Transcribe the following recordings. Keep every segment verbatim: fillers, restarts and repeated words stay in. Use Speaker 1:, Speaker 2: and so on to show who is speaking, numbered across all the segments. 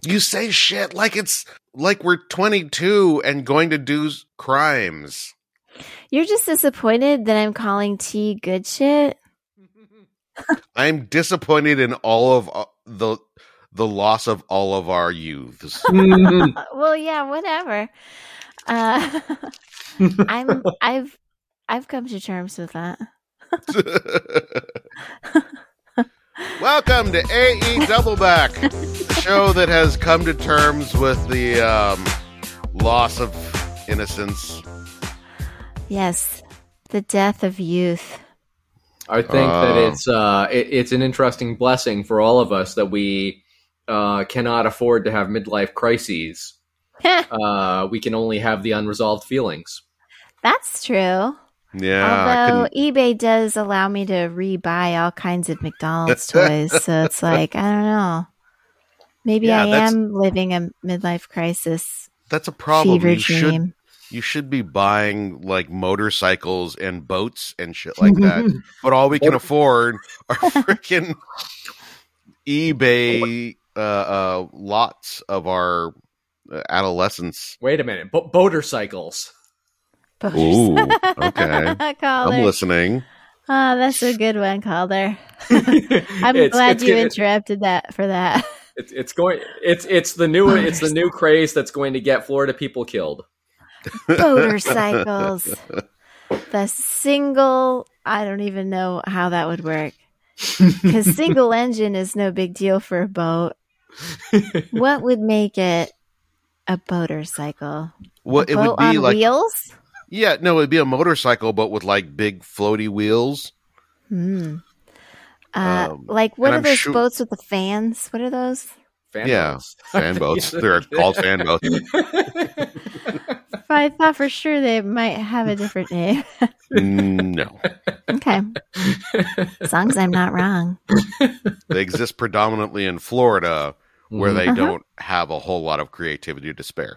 Speaker 1: You say shit like it's like we're twenty-two and going to do crimes.
Speaker 2: You're just disappointed that I'm calling tea good shit?
Speaker 1: I'm disappointed in all of uh, the the loss of all of our youths.
Speaker 2: Well, yeah, whatever. Uh, I'm I've I've come to terms with that.
Speaker 1: Welcome to A E Doubleback, the show that has come to terms with the um, loss of innocence.
Speaker 2: Yes, the death of youth.
Speaker 3: I think uh, that it's uh, it, it's an interesting blessing for all of us that we uh, cannot afford to have midlife crises. uh, we can only have the unresolved feelings.
Speaker 2: That's true.
Speaker 1: Yeah.
Speaker 2: Although eBay does allow me to rebuy all kinds of McDonald's toys, so it's like, I don't know. Maybe yeah, I am living a midlife crisis.
Speaker 1: That's a problem.
Speaker 2: Fever
Speaker 1: you
Speaker 2: dream.
Speaker 1: should you should be buying like motorcycles and boats and shit like that. But all we can afford are freaking eBay uh, uh, lots of our uh, adolescence.
Speaker 3: Wait a minute, Bo- motorcycles.
Speaker 1: Ooh, okay. I'm listening.
Speaker 2: Oh, that's a good one, Calder. I'm
Speaker 3: it's,
Speaker 2: glad
Speaker 3: it's
Speaker 2: you
Speaker 3: good.
Speaker 2: interrupted that for that.
Speaker 3: It's it's going. It's it's the new it's the new craze that's going to get Florida people killed.
Speaker 2: Motorcycles. The single. I don't even know how that would work because single engine is no big deal for a boat. What would make it a motorcycle?
Speaker 1: Well,
Speaker 2: a
Speaker 1: it
Speaker 2: boat
Speaker 1: would be
Speaker 2: on
Speaker 1: like
Speaker 2: wheels.
Speaker 1: Yeah, no, it'd be a motorcycle, but with like big floaty wheels.
Speaker 2: Hmm. Uh,
Speaker 1: um,
Speaker 2: like what are
Speaker 1: I'm
Speaker 2: those
Speaker 1: sure-
Speaker 2: boats with the fans? What are those?
Speaker 3: Fan
Speaker 1: yeah,
Speaker 3: boats.
Speaker 1: fan boats. They're called fan boats.
Speaker 2: I thought for sure they might have a different name.
Speaker 1: No.
Speaker 2: Okay. As long as I'm not wrong.
Speaker 1: They exist predominantly in Florida, where they
Speaker 2: Uh-huh.
Speaker 1: don't have a whole lot of creativity to spare.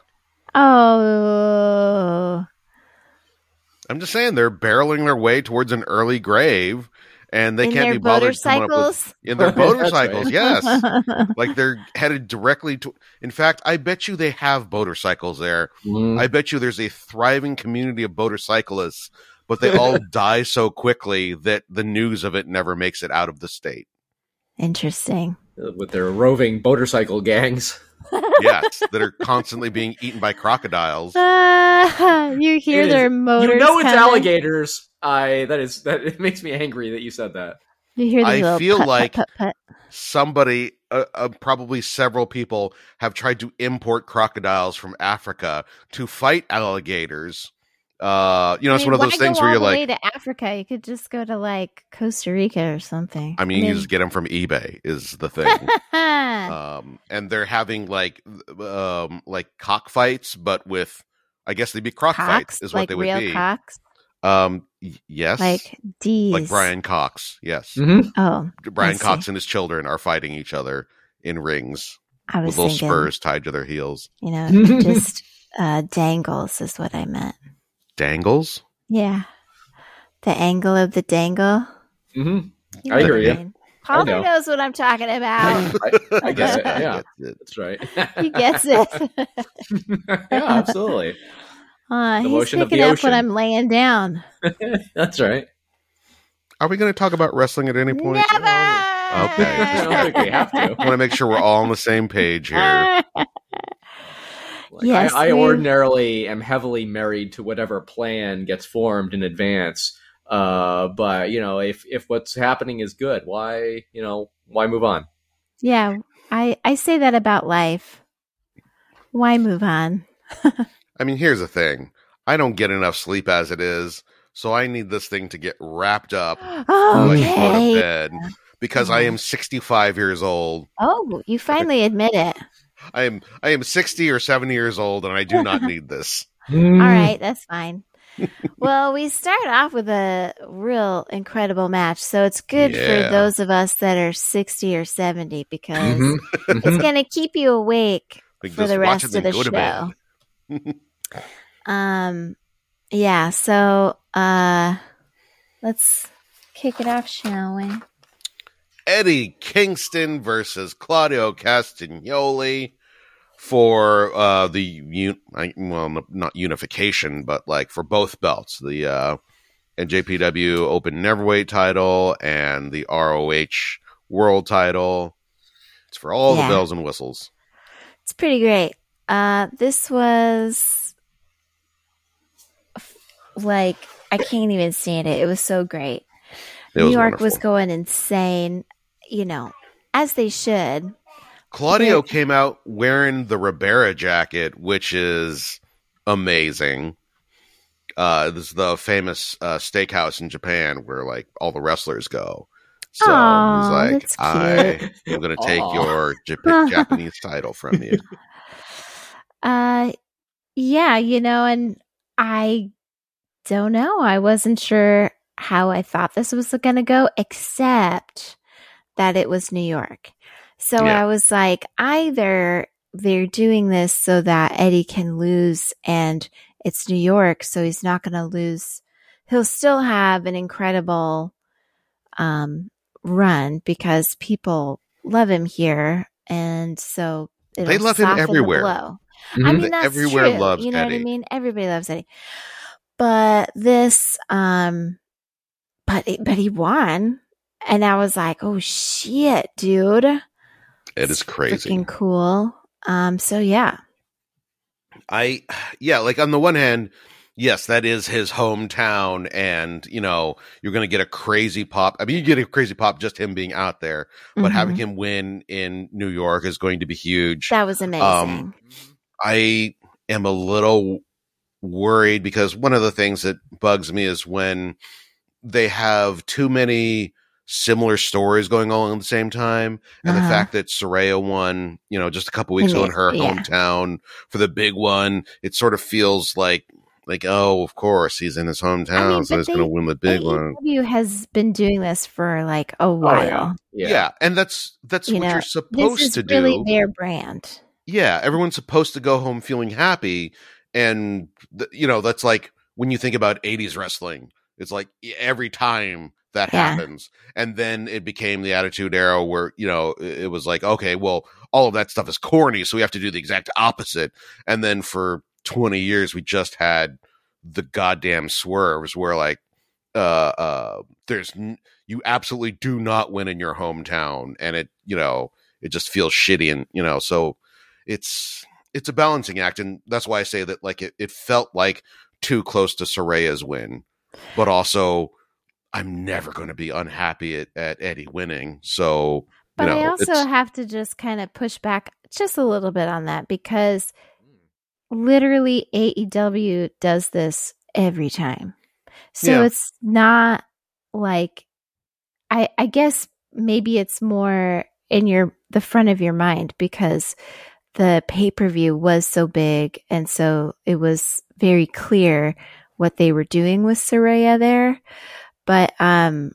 Speaker 2: Oh.
Speaker 1: I'm just saying they're barreling their way towards an early grave, and they
Speaker 2: In
Speaker 1: can't
Speaker 2: their
Speaker 1: be bothered coming up
Speaker 2: motorcycles?
Speaker 1: with in their motorcycles.
Speaker 3: right.
Speaker 1: Yes, like they're headed directly to. In fact, I bet you they have motorcycles there.
Speaker 3: Mm.
Speaker 1: I bet you there's a thriving community of motorcyclists, but they all die so quickly that the news of it never makes it out of the state.
Speaker 2: Interesting.
Speaker 3: With their roving motorcycle gangs.
Speaker 1: Yes, that are constantly being eaten by crocodiles.
Speaker 2: Uh, you hear
Speaker 3: It is-
Speaker 2: their motors.
Speaker 3: You know it's
Speaker 2: coming.
Speaker 3: alligators. I that is that it makes me angry that you said that.
Speaker 2: You hear the
Speaker 1: I
Speaker 2: little
Speaker 1: feel
Speaker 2: put,
Speaker 1: like
Speaker 2: put, put, put.
Speaker 1: Somebody, uh, uh, probably several people, have tried to import crocodiles from Africa to fight alligators. Uh, you know,
Speaker 2: I
Speaker 1: it's
Speaker 2: mean,
Speaker 1: one of those
Speaker 2: why
Speaker 1: things
Speaker 2: go
Speaker 1: where
Speaker 2: all
Speaker 1: you're
Speaker 2: the
Speaker 1: like,
Speaker 2: way to Africa. You could just go to like Costa Rica or something.
Speaker 1: I mean, you just get them from eBay is the thing. um, and they're having like, um, like cockfights, but with, I guess they'd be croc
Speaker 2: Cocks,
Speaker 1: fights is what
Speaker 2: like
Speaker 1: they would
Speaker 2: real
Speaker 1: be.
Speaker 2: cocks,
Speaker 1: Um, y- yes,
Speaker 2: like D's.
Speaker 1: like Brian Cox. Yes,
Speaker 3: Mm-hmm.
Speaker 2: Oh,
Speaker 1: Brian
Speaker 2: I
Speaker 1: Cox
Speaker 2: see.
Speaker 1: and his children are fighting each other in rings
Speaker 2: I was
Speaker 1: with little
Speaker 2: thinking,
Speaker 1: spurs tied to their heels.
Speaker 2: you know, just uh, dangles is what I meant.
Speaker 1: Dangles.
Speaker 2: Yeah, the angle of the dangle.
Speaker 3: Mm-hmm.
Speaker 2: You
Speaker 3: I
Speaker 2: know
Speaker 3: hear
Speaker 2: what
Speaker 3: you.
Speaker 2: mean. Calder
Speaker 3: know.
Speaker 2: knows what I'm talking about.
Speaker 3: I, I get it. Yeah,
Speaker 1: It-
Speaker 3: that's right.
Speaker 2: He gets it.
Speaker 3: Yeah, absolutely.
Speaker 2: Uh,
Speaker 3: The
Speaker 2: he's
Speaker 3: motion of
Speaker 2: picking
Speaker 3: the
Speaker 2: up
Speaker 3: ocean.
Speaker 2: when I'm laying down.
Speaker 3: That's right.
Speaker 1: Are we going to talk about wrestling at any point?
Speaker 2: Never.
Speaker 1: Okay.
Speaker 3: I don't think we have to.
Speaker 1: I want to make sure we're all on the same page here.
Speaker 3: Like,
Speaker 2: Yes,
Speaker 3: I, I
Speaker 2: we-
Speaker 3: ordinarily am heavily married to whatever plan gets formed in advance. Uh, but you know, if if what's happening is good, why you know why move on?
Speaker 2: Yeah, I, I say that about life. Why move on?
Speaker 1: I mean, here's the thing. I don't get enough sleep as it is, so I need this thing to get wrapped up before I can go to
Speaker 2: Okay.
Speaker 1: bed because I am sixty-five years old.
Speaker 2: Oh, you finally admit it.
Speaker 1: I am I am sixty or seventy years old, and I do not need this.
Speaker 2: All right, that's fine. Well, we start off with a real incredible match, so it's good
Speaker 1: Yeah.
Speaker 2: for those of us that are sixty or seventy because
Speaker 3: Mhm.
Speaker 2: it's going to keep you awake
Speaker 1: Like,
Speaker 2: for
Speaker 1: just
Speaker 2: the
Speaker 1: watch
Speaker 2: rest
Speaker 1: it
Speaker 2: of
Speaker 1: and
Speaker 2: the
Speaker 1: go to
Speaker 2: show.
Speaker 1: bed.
Speaker 2: Um, yeah. So, uh, let's kick it off, shall we?
Speaker 1: Eddie Kingston versus Claudio Castagnoli for uh, the un- I, well, not unification, but like for both belts, the uh, N J P W Open Neverweight title and the R O H World title. It's for all yeah. the bells and whistles.
Speaker 2: It's pretty great. Uh, this was like I can't even stand it. It was so great. It New was York wonderful. Was going insane, you know, as they should.
Speaker 1: Claudio but, came out wearing the Ribera jacket, which is amazing. Uh, this is the famous uh, steakhouse in Japan where like all the wrestlers go. So
Speaker 2: Aww,
Speaker 1: he's like, I am going to take Aww. your Jap- Japanese title from you.
Speaker 2: Uh, yeah, you know, and I don't know. I wasn't sure how I thought this was going to go, except that it was New York. So yeah. I was like, either they're doing this so that Eddie can lose and it's New York, so he's not going to lose. He'll still have an incredible um, run because people love him here. And so
Speaker 1: they love him everywhere.
Speaker 2: Mm-hmm. I mean, that's everywhere true. Loves you know
Speaker 1: Eddie.
Speaker 2: What I mean? Everybody loves Eddie. But this, um, but, it, but he won. And I was like, oh shit, dude.
Speaker 1: It is crazy.
Speaker 2: Freaking cool. Um, so yeah.
Speaker 1: I, yeah, like on the one hand, yes, that is his hometown and, you know, you're going to get a crazy pop. I mean, you get a crazy pop just him being out there, but mm-hmm. having him win in New York is going to be huge.
Speaker 2: That was amazing. Um,
Speaker 1: I am a little worried because one of the things that bugs me is when they have too many similar stories going on at the same time. And uh-huh. the fact that Saraya won, you know, just a couple weeks ago in her yeah. hometown for the big one, it sort of feels like, like, oh, of course, he's in his hometown, I mean, so he's going to win the big A E W one.
Speaker 2: A E W has been doing this for like a while. Oh,
Speaker 1: yeah. Yeah. yeah. And that's, that's
Speaker 2: you
Speaker 1: what
Speaker 2: know,
Speaker 1: you're supposed
Speaker 2: this is
Speaker 1: to do.
Speaker 2: Really their brand.
Speaker 1: Yeah. Everyone's supposed to go home feeling happy. And, th- you know, that's like when you think about eighties wrestling, it's like every time that yeah. happens. And then it became the Attitude Era where, you know, it was like, okay, well, all of that stuff is corny, so we have to do the exact opposite. And then for twenty years, we just had the goddamn swerves where like, uh, uh, there's, n- you absolutely do not win in your hometown. And it, you know, it just feels shitty. And, you know, so it's, it's a balancing act. And that's why I say that like, it, it felt like too close to Saraya's win, but also, I'm never going to be unhappy at, at Eddie winning. So,
Speaker 2: but
Speaker 1: you know,
Speaker 2: I also have to just kind of push back just a little bit on that because literally A E W does this every time. So yeah. it's not like, I, I guess maybe it's more in your, the front of your mind because the pay-per-view was so big. And so it was very clear what they were doing with Saraya there. But, um,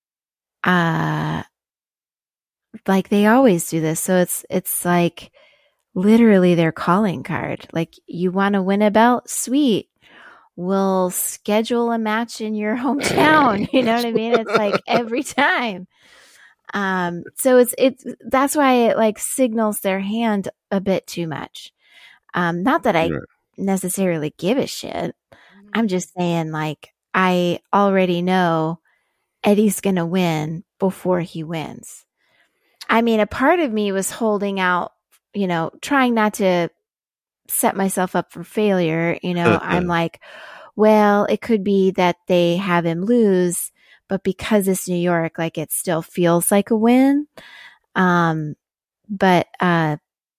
Speaker 2: uh, like they always do this. So it's, it's like literally their calling card. Like you want to win a belt? Sweet. We'll schedule a match in your hometown. You know what I mean? It's like every time. Um, so it's, it's, that's why it like signals their hand a bit too much. Um, not that I yeah. necessarily give a shit. I'm just saying like, I already know Eddie's going to win before he wins. I mean, a part of me was holding out, you know, trying not to set myself up for failure. You know, I'm like, well, it could be that they have him lose, but because it's New York, like it still feels like a win. Um, but, uh,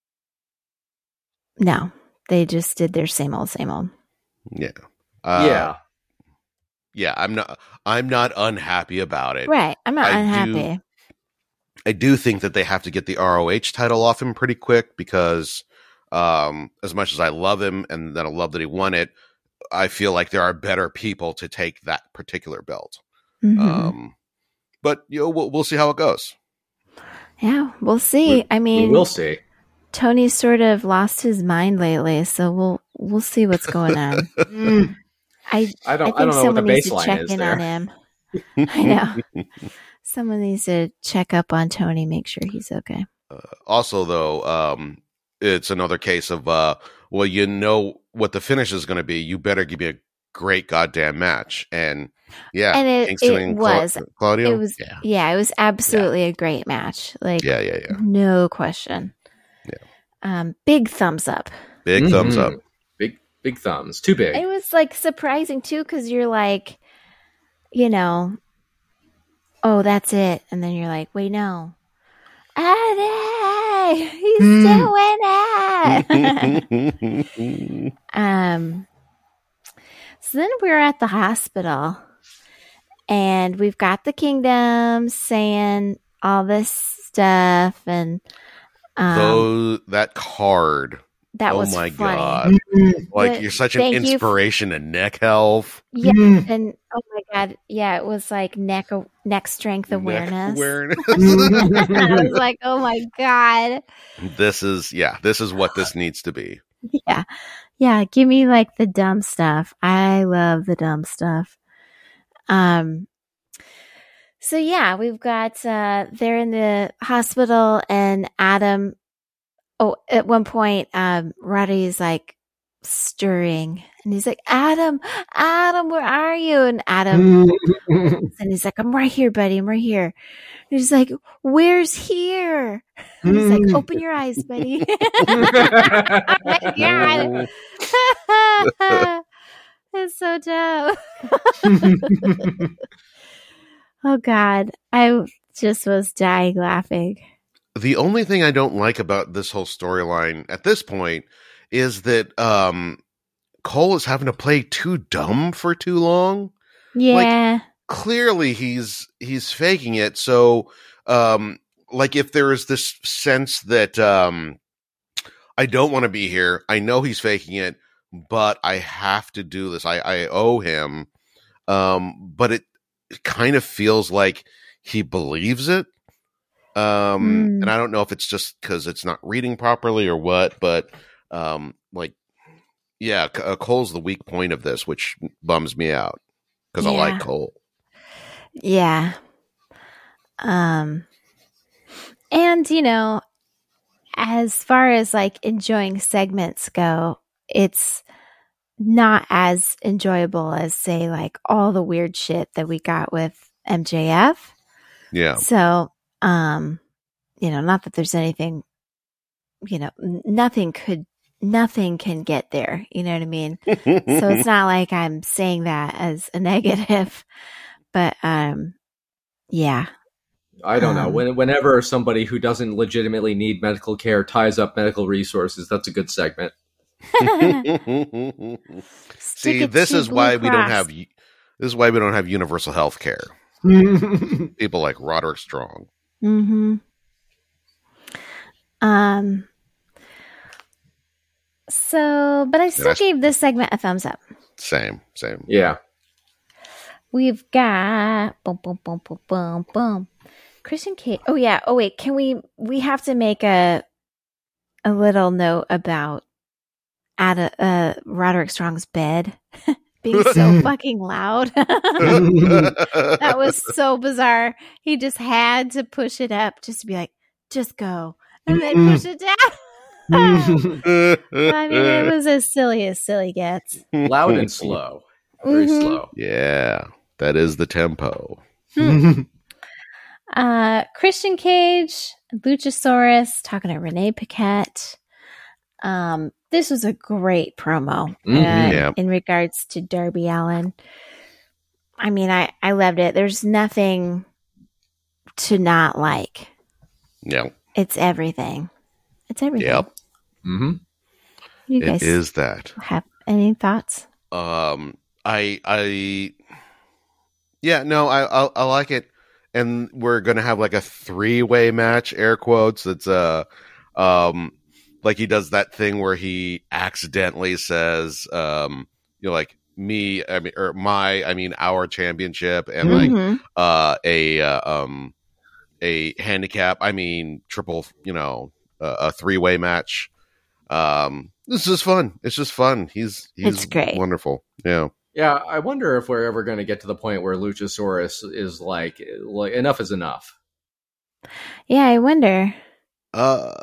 Speaker 2: no, they just did their same old, same old.
Speaker 1: Yeah. Uh,
Speaker 3: yeah.
Speaker 1: Yeah, I'm not. I'm not unhappy about it.
Speaker 2: Right, I'm not
Speaker 1: I
Speaker 2: unhappy.
Speaker 1: Do, I do think that they have to get the R O H title off him pretty quick because, um, as much as I love him and that I love that he won it, I feel like there are better people to take that particular belt. Mm-hmm. Um, but you know, we'll, we'll see how it goes.
Speaker 2: Yeah, we'll see.
Speaker 3: We,
Speaker 2: I mean,
Speaker 3: we'll see.
Speaker 2: Tony's sort of lost his mind lately, so we'll we'll see what's going on. I,
Speaker 3: I don't.
Speaker 2: I,
Speaker 3: I don't know what the
Speaker 2: needs to
Speaker 3: baseline
Speaker 2: check
Speaker 3: is
Speaker 2: in
Speaker 3: there.
Speaker 2: on him. I know. Someone needs to check up on Tony, make sure he's okay.
Speaker 1: Uh, also, though, um, it's another case of, uh, well, you know what the finish is going to be. You better give me a great goddamn match. And yeah,
Speaker 2: and it,
Speaker 1: Kingston
Speaker 2: it
Speaker 1: and
Speaker 2: was
Speaker 1: Cla- Claudio.
Speaker 2: It was
Speaker 1: yeah.
Speaker 2: yeah, it was absolutely yeah. a great match. Like
Speaker 1: yeah, yeah, yeah,
Speaker 2: no question.
Speaker 1: Yeah,
Speaker 2: um, big thumbs up.
Speaker 1: Big mm-hmm. thumbs up.
Speaker 3: Big big thumbs. Too big.
Speaker 2: It was like surprising too, because you're like, you know, oh, that's it, and then you're like, wait, no. Eddie, he's doing it. um, so then we're at the hospital, and we've got the Kingdom saying all this stuff, and um,
Speaker 1: Those, that card.
Speaker 2: That
Speaker 1: oh
Speaker 2: was
Speaker 1: my
Speaker 2: funny.
Speaker 1: God! Like
Speaker 2: but
Speaker 1: you're such an inspiration
Speaker 2: you.
Speaker 1: to neck health.
Speaker 2: Yeah, and oh my God, yeah, it was like neck neck strength awareness.
Speaker 1: Neck awareness.
Speaker 2: I was like, oh my God.
Speaker 1: This is yeah, this is what this needs to be.
Speaker 2: Yeah, yeah. Give me like the dumb stuff. I love the dumb stuff. Um. So yeah, we've got uh, they're in the hospital, and Adam. Oh, at one point, um, Roddy's like stirring, and he's like, "Adam, Adam, where are you?" And Adam, and he's like, "I'm right here, buddy. I'm right here." And he's like, "Where's here?" And he's like, "Open your eyes, buddy." Oh my God, it's so dumb. Oh God, I just was dying laughing.
Speaker 1: The only thing I don't like about this whole storyline at this point is that um, Cole is having to play too dumb for too long.
Speaker 2: Yeah.
Speaker 1: Like, clearly he's he's faking it. So, um, like, if there is this sense that um, I don't want to be here, I know he's faking it, but I have to do this. I, I owe him. Um, but it, it kind of feels like he believes it. Um, mm. And I don't know if it's just because it's not reading properly or what, but um, like, yeah, uh, Cole's the weak point of this, which bums me out because yeah. I like Cole.
Speaker 2: Yeah. Um, and you know, as far as like enjoying segments go, it's not as enjoyable as say like all the weird shit that we got with M J F.
Speaker 1: Yeah.
Speaker 2: So. Um, you know, not that there's anything, you know, nothing could, nothing can get there. You know what I mean? So it's not like I'm saying that as a negative, but, um, yeah.
Speaker 3: I don't
Speaker 2: um,
Speaker 3: know. When, whenever somebody who doesn't legitimately need medical care ties up medical resources, that's a good segment.
Speaker 1: See, this is why we don't have, this is why we don't have universal health care. People like Roderick Strong.
Speaker 2: Mm-hmm. Um. So, but I still I, gave this segment a thumbs up.
Speaker 1: Same, same.
Speaker 3: Yeah.
Speaker 2: We've got boom, boom, boom, boom, boom, boom. Christian Cage. Oh yeah. Oh wait. Can we? We have to make a a little note about at a, uh, Roderick Strong's bed. Being so fucking loud. That was so bizarre. He just had to push it up just to be like, just go. And then push it down. I mean, it was as silly as silly gets.
Speaker 3: Loud and slow. Very mm-hmm. slow.
Speaker 1: Yeah, that is the tempo.
Speaker 2: Hmm. uh, Christian Cage, Luchasaurus, talking to Renee Paquette. Um, this was a great promo uh, mm-hmm, yeah. in regards to Darby Allin. I mean, I, I loved it. There's nothing to not like.
Speaker 1: Yeah.
Speaker 2: It's everything. It's everything.
Speaker 1: Yep.
Speaker 3: Mm-hmm.
Speaker 2: You guys
Speaker 1: it is that.
Speaker 2: Have any thoughts?
Speaker 1: Um, I, I, yeah, no, I, I, I like it. And we're going to have like a three way match, air quotes. It's uh, um, like he does that thing where he accidentally says, um, you know, like me, I mean, or my, I mean, our championship, and mm-hmm. like uh, a uh, um, a handicap. I mean, triple, you know, uh, a three way match. Um, this is fun. It's just fun. He's he's
Speaker 2: it's great.
Speaker 1: Wonderful. Yeah.
Speaker 3: Yeah, I wonder if we're ever going to get to the point where Luchasaurus is like, like enough is enough.
Speaker 2: Yeah, I wonder.
Speaker 1: Uh.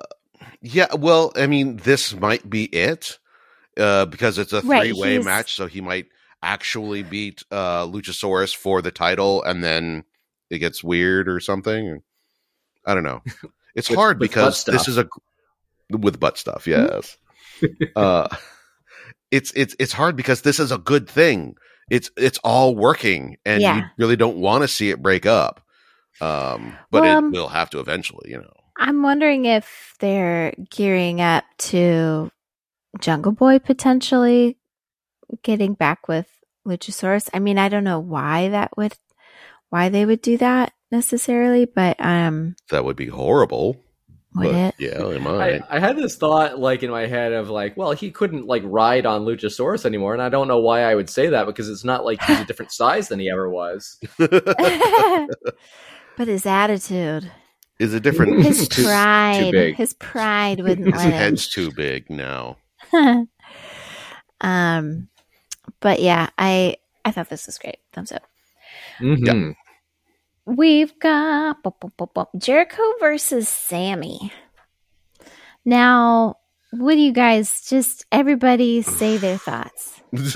Speaker 1: Yeah, well, I mean, this might be it uh, because it's a
Speaker 2: Right,
Speaker 1: three-way
Speaker 2: he's-
Speaker 1: match, so he might actually beat uh, Luchasaurus for the title, and then it gets weird or something. I don't know. It's
Speaker 3: With-
Speaker 1: hard
Speaker 3: with
Speaker 1: because
Speaker 3: butt
Speaker 1: this
Speaker 3: stuff.
Speaker 1: is a with butt stuff. Yes, uh, it's it's it's hard because this is a good thing. It's it's all working, and
Speaker 2: Yeah.
Speaker 1: you really don't want to see it break up. Um, but
Speaker 2: Well,
Speaker 1: it
Speaker 2: um,
Speaker 1: will have to eventually, you know.
Speaker 2: I'm wondering if they're gearing up to Jungle Boy potentially getting back with Luchasaurus. I mean, I don't know why that would, why they would do that necessarily, but um,
Speaker 1: That would be horrible.
Speaker 2: would
Speaker 1: but
Speaker 2: it?
Speaker 1: Yeah, they
Speaker 3: I,
Speaker 1: might.
Speaker 3: I had this thought like in my head of like, well, he couldn't like ride on Luchasaurus anymore, and I don't know why I would say that because it's not like he's a different size than he ever was.
Speaker 2: But his attitude,
Speaker 1: Is it different?
Speaker 2: his
Speaker 3: Too- too
Speaker 2: pride,
Speaker 3: big.
Speaker 2: his pride wouldn't
Speaker 1: His
Speaker 2: let him.
Speaker 1: head's too big now.
Speaker 2: um, but yeah, I I thought this was great. Thumbs up.
Speaker 3: Mhm.
Speaker 2: We've got bum, bum, bum, bum, Jericho versus Sammy. Now, what do you guys just everybody say their thoughts?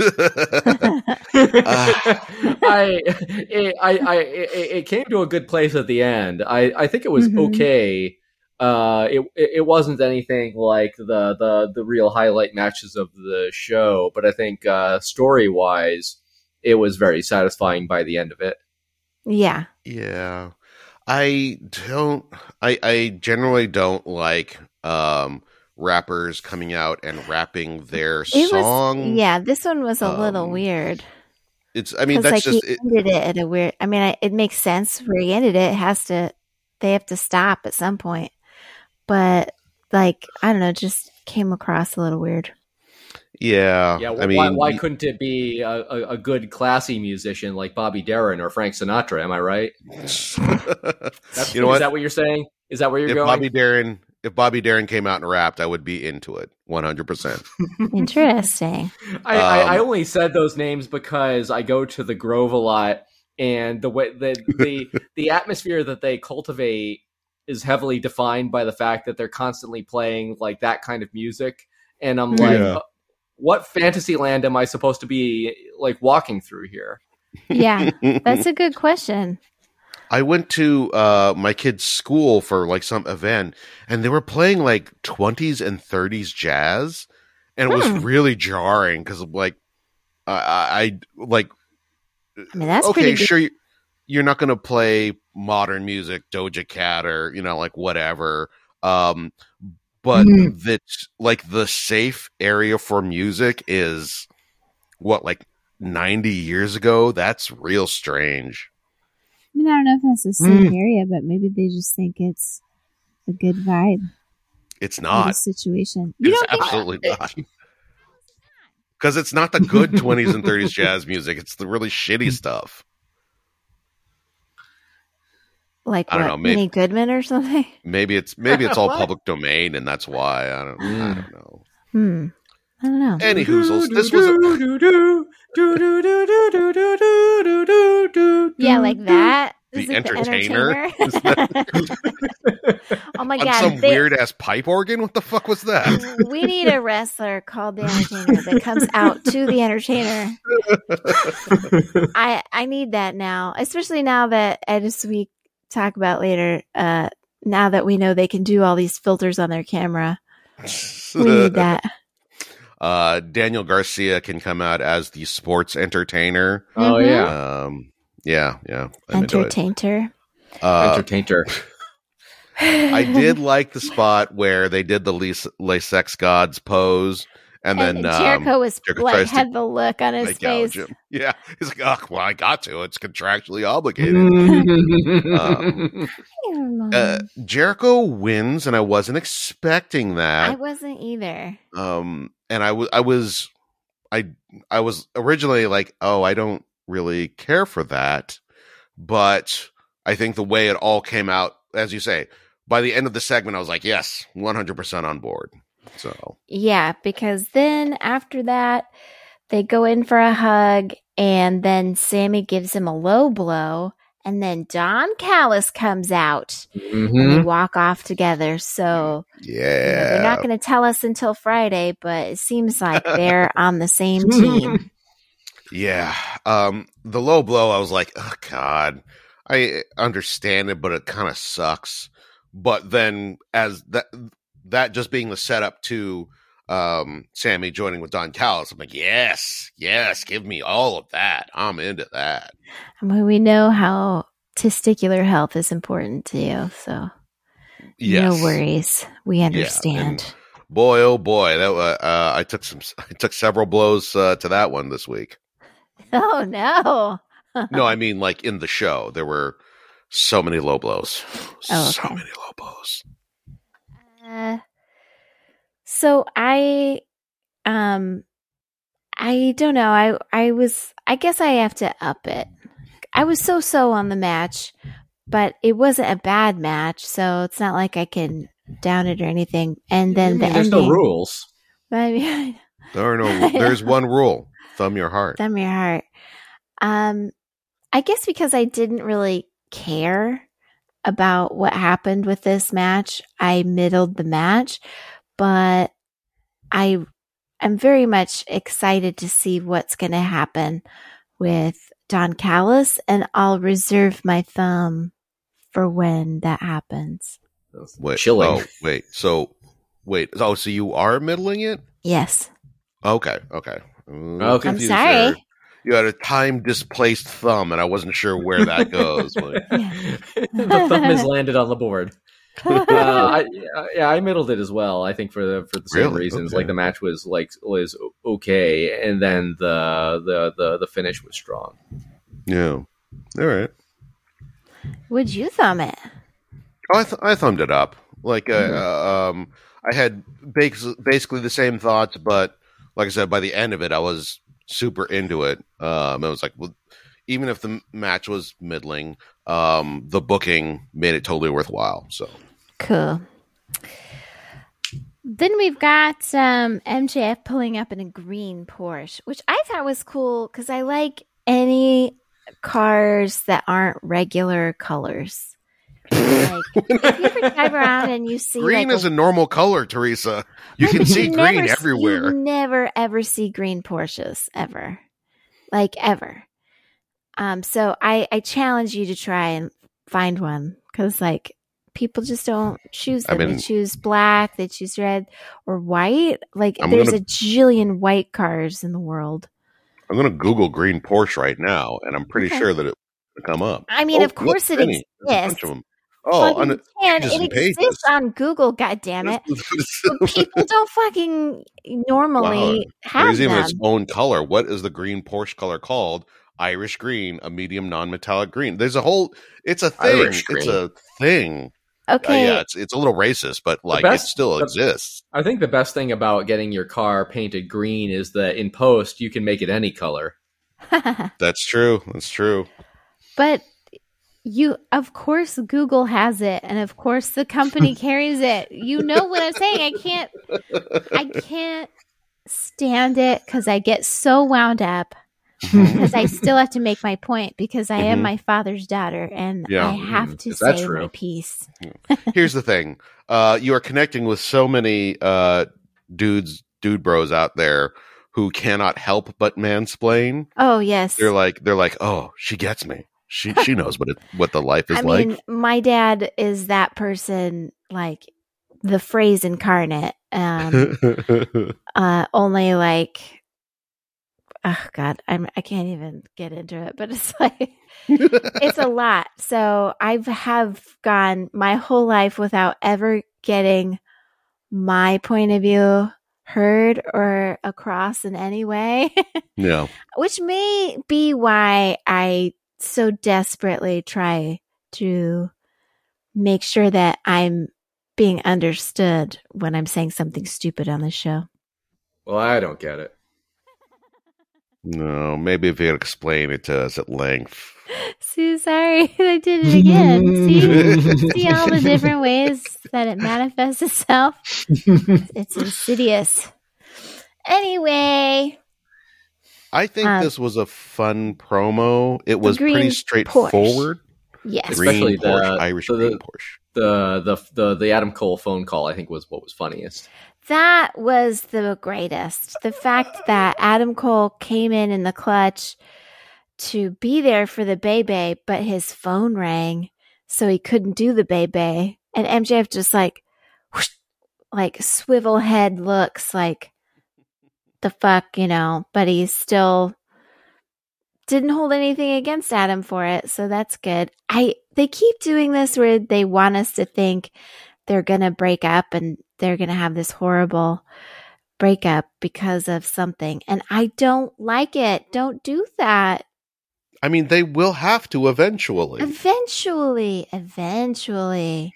Speaker 3: I, it, I, I, it, it came to a good place at the end. I, I think it was
Speaker 2: Mhm.
Speaker 3: okay. Uh, it, it wasn't anything like the, the, the real highlight matches of the show, but I think uh, story wise, it was very satisfying by the end of it.
Speaker 2: Yeah.
Speaker 1: Yeah. I don't I I generally don't like um rappers coming out and rapping their
Speaker 2: It
Speaker 1: song.
Speaker 2: was yeah, this one was a little
Speaker 1: Um,
Speaker 2: weird.
Speaker 1: It's I mean
Speaker 2: Because
Speaker 1: that's
Speaker 2: like
Speaker 1: just
Speaker 2: he
Speaker 1: it,
Speaker 2: ended it at a weird I mean I, it makes sense where he ended it. It has to they have to stop at some point. But like I don't know, just came across a little weird.
Speaker 1: yeah.
Speaker 3: Yeah,
Speaker 1: I
Speaker 3: why,
Speaker 1: mean
Speaker 3: why
Speaker 1: y-
Speaker 3: couldn't it be a, a, a good classy musician like Bobby Darin or Frank Sinatra? Am I right? That's,
Speaker 1: You know
Speaker 3: is
Speaker 1: what?
Speaker 3: that what you're saying? Is that where you're
Speaker 1: if
Speaker 3: going?
Speaker 1: Bobby Darin if Bobby Darin came out and rapped, I would be into it one hundred percent.
Speaker 2: Interesting.
Speaker 3: I, I, I
Speaker 1: Um,
Speaker 3: only said those names because I go to the Grove a lot, and the way the the the atmosphere that they cultivate is heavily defined by the fact that they're constantly playing like that kind of music, and I'm like,
Speaker 1: Yeah.
Speaker 3: uh, what fantasy land am I supposed to be like walking through here?
Speaker 2: Yeah. That's a good question.
Speaker 1: I went to uh, my kid's school for like some event, and they were playing like twenties and thirties jazz, and it was
Speaker 2: Hmm.
Speaker 1: really jarring because like I, I I- like
Speaker 2: I mean that's
Speaker 1: okay,
Speaker 2: pretty good.
Speaker 1: sure you, you're not going to play modern music, Doja Cat or you know like whatever, um, but
Speaker 2: Mm.
Speaker 1: that like the safe area for music is what like ninety years ago. That's real strange.
Speaker 2: I mean, I don't know if that's the same area, but maybe they just think it's a good vibe
Speaker 1: It's
Speaker 2: for the
Speaker 1: not.
Speaker 2: situation. You
Speaker 1: It's
Speaker 2: don't think
Speaker 1: absolutely not. Because it's not the good twenties and thirties jazz music. It's the really shitty stuff.
Speaker 2: like
Speaker 1: I don't
Speaker 2: what,
Speaker 1: know, maybe-
Speaker 2: Benny Goodman or something?
Speaker 1: Maybe it's maybe it's all
Speaker 3: What?
Speaker 1: public domain, and that's why I don't. I
Speaker 3: Mm.
Speaker 1: don't know.
Speaker 2: Hmm. I don't know.
Speaker 1: Any hoozles, this was a,
Speaker 2: Yeah, like that.
Speaker 1: The
Speaker 2: Is it
Speaker 1: Entertainer?
Speaker 2: Entertainer? Oh my
Speaker 1: on
Speaker 2: god!
Speaker 1: some
Speaker 2: they-
Speaker 1: weird ass pipe organ. What the fuck was that?
Speaker 2: we need a wrestler called the Entertainer that comes out to the Entertainer. I I need that now, especially now that as we talk about later. Uh, now that we know they can do all these filters on their camera, we need that.
Speaker 1: Uh, Daniel Garcia can come out as the sports entertainer.
Speaker 3: Oh
Speaker 2: Mhm.
Speaker 3: yeah,
Speaker 1: Um, yeah, yeah. I'm into it.
Speaker 2: Entertainer.
Speaker 1: Uh,
Speaker 3: entertainer.
Speaker 1: I did like the spot where they did the Les, Les Sex Gods pose, and,
Speaker 2: And
Speaker 1: then um,
Speaker 2: Jericho was
Speaker 1: Jericho
Speaker 2: like
Speaker 1: tries to,
Speaker 2: had the look on his
Speaker 1: like,
Speaker 2: face.
Speaker 1: gouge him. Yeah, he's like, "Oh, well, I got to. It's contractually obligated." Um, uh, Jericho wins, and I wasn't expecting
Speaker 2: I
Speaker 1: that.
Speaker 2: wasn't either.
Speaker 1: Um, and I was, I was, I, I was originally like, "Oh, I don't really care for that," but I think the way it all came out, as you say, by the end of the segment, I was like, "Yes, one hundred percent on board." So
Speaker 2: Yeah, because then after that, they go in for a hug, and then Sammy gives him a low blow, and then Don Callis comes out,
Speaker 3: Mm-hmm.
Speaker 2: and they walk off together. So
Speaker 1: Yeah.
Speaker 2: you know, they're not going to tell us until Friday, but it seems like they're on the same team.
Speaker 1: Yeah. Um, the low blow, I was like, oh, God, I understand it, but it kind of sucks. But then as that, that just being the setup to um, Sammy joining with Don Callis, I'm like, yes, yes, give me all of that. I'm into that.
Speaker 2: I mean, we know how testicular health is important to you, so
Speaker 1: Yes.
Speaker 2: no worries. We understand.
Speaker 1: Yeah, boy, oh boy, that uh, uh, I took some, I took several blows uh, to that one this week.
Speaker 2: Oh no!
Speaker 1: No, I mean like in the show, there were so many low blows,
Speaker 2: Oh,
Speaker 1: so
Speaker 2: okay.
Speaker 1: many low blows.
Speaker 2: Uh, so I, um, I don't know. I I was. I guess I have to up it. I was so so on the match, but it wasn't a bad match, so it's not like I can down it or anything. And then
Speaker 3: I mean,
Speaker 2: the
Speaker 3: there's
Speaker 2: ending.
Speaker 3: no rules.
Speaker 2: I mean,
Speaker 1: There are no. There's one rule: thumb your heart.
Speaker 2: thumb your heart. Um, I guess because I didn't really care about what happened with this match, I middled the match, but I am very much excited to see what's going to happen with Don Callis, and I'll reserve my thumb for when that happens.
Speaker 3: That's
Speaker 1: Wait,
Speaker 3: chilling.
Speaker 1: Oh, wait. So, wait. Oh, so you are middling it?
Speaker 2: Yes.
Speaker 1: Okay. Okay. I'm
Speaker 3: Okay.
Speaker 1: confused
Speaker 2: I'm sorry.
Speaker 1: there. You had a time displaced thumb, and I wasn't sure where that goes. Like,
Speaker 3: The thumb has landed on the board. uh, I, yeah, I middled it as well. I think for the for the same
Speaker 1: Really?
Speaker 3: reasons.
Speaker 1: Okay.
Speaker 3: Like the match was like was okay, and then the the the, the finish was strong.
Speaker 1: yeah. All right.
Speaker 2: Would you thumb it?
Speaker 1: Oh, I, th- I thumbed it up. Like, uh,
Speaker 3: Mhm.
Speaker 1: uh, um, I had bas- basically the same thoughts, but like I said, by the end of it, I was super into it. Um, I was like, well, even if the m- match was middling, um, the booking made it totally worthwhile. So,
Speaker 2: Cool. Then we've got um, M J F pulling up in a green Porsche, which I thought was cool because I like any cars that aren't regular colors. Like, if you ever drive around and you see
Speaker 1: green
Speaker 2: like
Speaker 1: is a normal color, Teresa. You
Speaker 2: No,
Speaker 1: can
Speaker 2: but
Speaker 1: see
Speaker 2: never
Speaker 1: green
Speaker 2: s-
Speaker 1: everywhere.
Speaker 2: You never ever see green Porsches ever, like ever. Um, so I I challenge you to try and find one because like people just don't choose
Speaker 1: I
Speaker 2: them. they
Speaker 1: mean-
Speaker 2: choose black, they choose red or white. Like
Speaker 1: I'm
Speaker 2: there's
Speaker 1: gonna-
Speaker 2: a jillion white cars in the world.
Speaker 1: I'm going to Google green Porsche right now, and I'm pretty
Speaker 2: Okay.
Speaker 1: sure that it will come up.
Speaker 2: I mean,
Speaker 1: Oh,
Speaker 2: of course
Speaker 1: look,
Speaker 2: it
Speaker 1: Penny. There's a bunch
Speaker 2: exists.
Speaker 1: of them. Oh,
Speaker 2: Fucking
Speaker 1: on
Speaker 2: can.
Speaker 1: pages
Speaker 2: It
Speaker 1: and pages.
Speaker 2: exists on Google. God damn it! But people don't fucking normally
Speaker 1: Wow.
Speaker 2: have
Speaker 1: There's even
Speaker 2: them.
Speaker 1: its own color. What is the green Porsche color called? Irish green, a medium non-metallic green. There's a whole. It's a thing.
Speaker 3: Irish
Speaker 1: It's
Speaker 3: green.
Speaker 1: a thing.
Speaker 2: Okay,
Speaker 1: Uh, yeah, it's it's a little racist, but like
Speaker 3: best-
Speaker 1: it still
Speaker 3: the-
Speaker 1: exists.
Speaker 3: I think the best thing about getting your car painted green is that in post you can make it any color.
Speaker 1: That's true. That's true.
Speaker 2: but you, of course, Google has it, and of course, the company carries it. You know what I'm saying? I can't, I can't stand it because I get so wound up because I still have to make my point because I am
Speaker 1: Mhm.
Speaker 2: my father's daughter, and
Speaker 1: Yeah.
Speaker 2: I have to
Speaker 3: Is that
Speaker 2: say
Speaker 3: true?
Speaker 2: my piece.
Speaker 1: Here's the thing. Uh, you are connecting with so many uh, dudes, dude bros out there who cannot help but mansplain.
Speaker 2: Oh yes,
Speaker 1: They're like, they're like, oh, she gets me. She she knows what it what the life is
Speaker 2: I
Speaker 1: like.
Speaker 2: mean, my dad is that person, like the phrase incarnate. Um, uh, only like, oh God, I'm I can't even get into it, but it's like it's a lot. So I have gone my whole life without ever getting my point of view heard or across in any way,
Speaker 1: yeah.
Speaker 2: which may be why I so desperately try to make sure that I'm being understood when I'm saying something stupid on the show.
Speaker 3: Well, I don't get it.
Speaker 1: No, maybe if you could explain it to us at length.
Speaker 2: So sorry, I did it again. See, see all the different ways that it manifests itself. It's insidious. Anyway,
Speaker 1: I think
Speaker 2: Um,
Speaker 1: this was a fun promo. It was
Speaker 2: green
Speaker 1: pretty straightforward.
Speaker 2: Yes.
Speaker 3: Especially
Speaker 1: green
Speaker 3: the
Speaker 1: Porsche, Irish
Speaker 3: the,
Speaker 1: green Porsche.
Speaker 3: the the the the Adam Cole phone call. I think was what was funniest.
Speaker 2: That was the greatest. The fact that Adam Cole came in in the clutch to be there for the Bebe, but his phone rang, so he couldn't do the Bebe. And M J F just like, whoosh, like swivel head looks like the fuck, you know, but he still didn't hold anything against Adam for it. So that's good. I, they keep doing this where they want us to think they're going to break up and they're going to have this horrible breakup because of something. And I don't like it. Don't do that.
Speaker 1: I mean, they will have to eventually.
Speaker 2: Eventually. Eventually.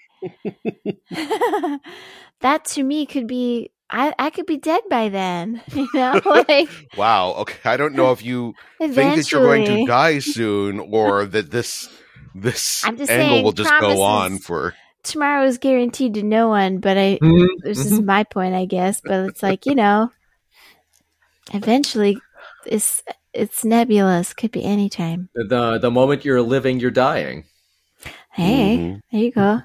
Speaker 2: That to me could be, I, I could be dead by then. You know? Like,
Speaker 1: wow. Okay. I don't know if you think that you're going to die soon or that this this
Speaker 2: I'm just
Speaker 1: angle
Speaker 2: saying,
Speaker 1: will just
Speaker 2: promises.
Speaker 1: go on for.
Speaker 2: Tomorrow is guaranteed to no one, but I,
Speaker 3: Mm-hmm.
Speaker 2: this is my point, I guess. But it's like, you know, eventually it's, it's nebulous. Could be anytime.
Speaker 3: The the moment you're living, you're dying.
Speaker 2: Hey,
Speaker 1: Mm-hmm.
Speaker 2: there you go.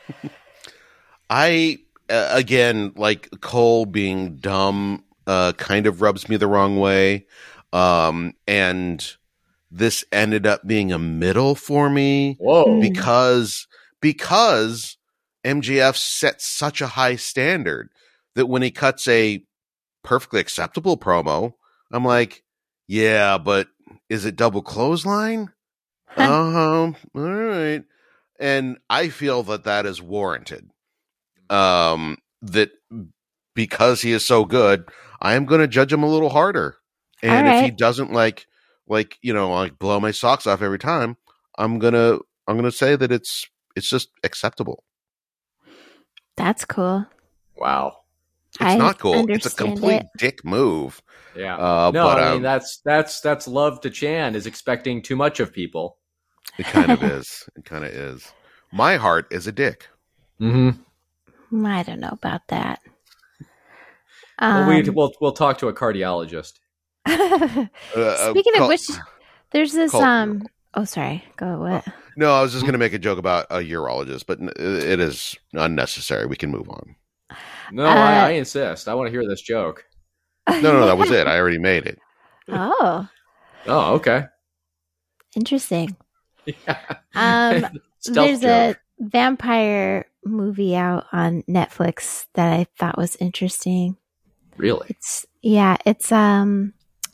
Speaker 1: I, uh, again, like Cole being dumb, uh, kind of rubs me the wrong way. Um, and this ended up being a middle for me.
Speaker 3: Whoa.
Speaker 1: because because M J F set such a high standard that when he cuts a perfectly acceptable promo, I'm like, yeah, but is it double clothesline? Um, all right. And I feel that that is warranted. Um, that because he is so good, I am going to judge him a little harder. And
Speaker 2: All
Speaker 1: if he
Speaker 2: right.
Speaker 1: doesn't like, like, you know, like blow my socks off every time, I'm going to, I'm going to say that it's, it's just acceptable.
Speaker 2: That's cool.
Speaker 3: Wow.
Speaker 1: It's
Speaker 2: I
Speaker 1: not cool. It's a
Speaker 2: understand
Speaker 1: complete
Speaker 2: it.
Speaker 1: dick move.
Speaker 3: Yeah.
Speaker 1: Uh,
Speaker 3: no,
Speaker 1: but
Speaker 3: I mean
Speaker 1: um,
Speaker 3: that's that's that's love to Chan is expecting too much of people.
Speaker 1: it kind of is. It kind of is. My heart is a dick.
Speaker 3: Mm-hmm.
Speaker 2: I don't know about that.
Speaker 3: Well, we
Speaker 2: Um,
Speaker 3: we'll we'll talk to a cardiologist.
Speaker 1: Uh, uh,
Speaker 2: Speaking of
Speaker 1: Col-
Speaker 2: which, there's this.
Speaker 1: Col-
Speaker 2: Um. Oh, sorry. Go what?
Speaker 1: No, I was just going to make a joke about a urologist, but n- it is unnecessary. We can move on.
Speaker 3: No,
Speaker 2: Uh,
Speaker 3: I, I insist. I want to hear this joke.
Speaker 1: No, no, that was it. I already made it.
Speaker 2: Oh,
Speaker 3: Oh, okay.
Speaker 2: interesting.
Speaker 3: Yeah.
Speaker 2: Um,
Speaker 3: Stealth
Speaker 2: there's a
Speaker 3: joke.
Speaker 2: vampire movie out on Netflix that I thought was interesting.
Speaker 3: Really?
Speaker 2: It's yeah, it's um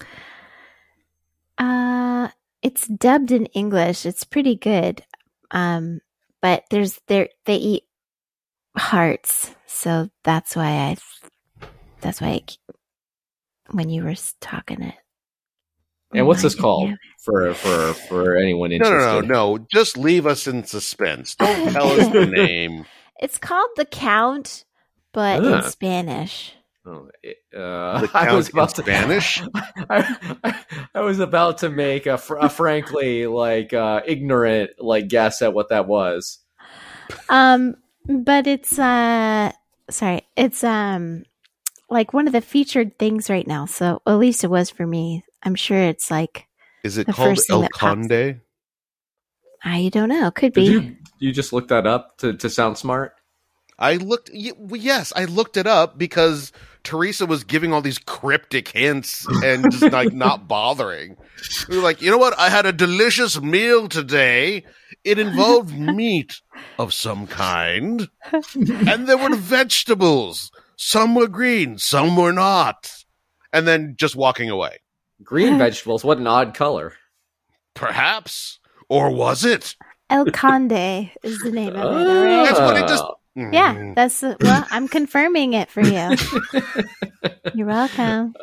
Speaker 2: uh it's dubbed in English. It's pretty good. Um but there's there they eat hearts. So that's why I that's why I, when you were talking it.
Speaker 3: And what's this
Speaker 2: reminded
Speaker 3: called
Speaker 2: me of
Speaker 3: for for for anyone
Speaker 1: No,
Speaker 3: interested?
Speaker 1: no, no, no. Just leave us in suspense. Don't tell us the name.
Speaker 2: it. It's called The Count, but
Speaker 3: Ah.
Speaker 2: in Spanish.
Speaker 3: Oh, it, uh,
Speaker 1: The
Speaker 3: I was
Speaker 1: Count in
Speaker 3: about to,
Speaker 1: Spanish?
Speaker 3: I, I, I was about to make a, fr- a frankly like uh, ignorant like guess at what that was.
Speaker 2: Um, but it's uh, sorry, it's um, like one of the featured things right now. So at least it was for me. I'm sure it's like
Speaker 1: Is it
Speaker 2: The
Speaker 1: called
Speaker 2: first thing
Speaker 1: El
Speaker 2: that pops-
Speaker 1: Conde?
Speaker 2: I don't know. Could
Speaker 3: Did
Speaker 2: be.
Speaker 3: you you just look that up to, to sound smart?
Speaker 1: I looked. y- well, Yes, I looked it up because Teresa was giving all these cryptic hints and just like not bothering. We were like, you know what? I had a delicious meal today. It involved meat of some kind, and there were vegetables. Some were green, some were not. And then just walking away.
Speaker 3: Green vegetables. What an odd color.
Speaker 1: Perhaps, or was it?
Speaker 2: El Conde is the name of it. All right?
Speaker 1: That's what it just.
Speaker 2: Yeah,
Speaker 1: Mm.
Speaker 2: that's uh, well. I'm confirming it for you. You're welcome.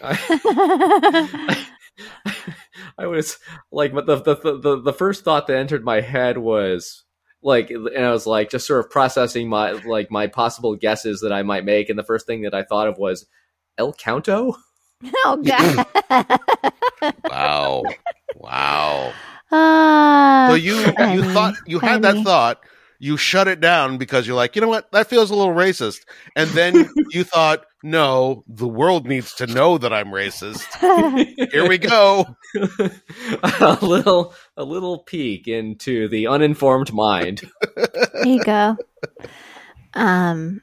Speaker 3: I, I was like, but the, the the the first thought that entered my head was like, and I was like, just sort of processing my like my possible guesses that I might make, and the first thing that I thought of was El Counto.
Speaker 2: Oh God!
Speaker 1: Wow. Wow.
Speaker 2: Ah,
Speaker 1: So you you
Speaker 2: funny,
Speaker 1: thought you had that
Speaker 2: funny.
Speaker 1: thought, you shut it down because you're like, you know what, that feels a little racist, and then you thought, no, the world needs to know that I'm racist. Here we go.
Speaker 3: a little, a little peek into the uninformed mind.
Speaker 2: There you go. Um.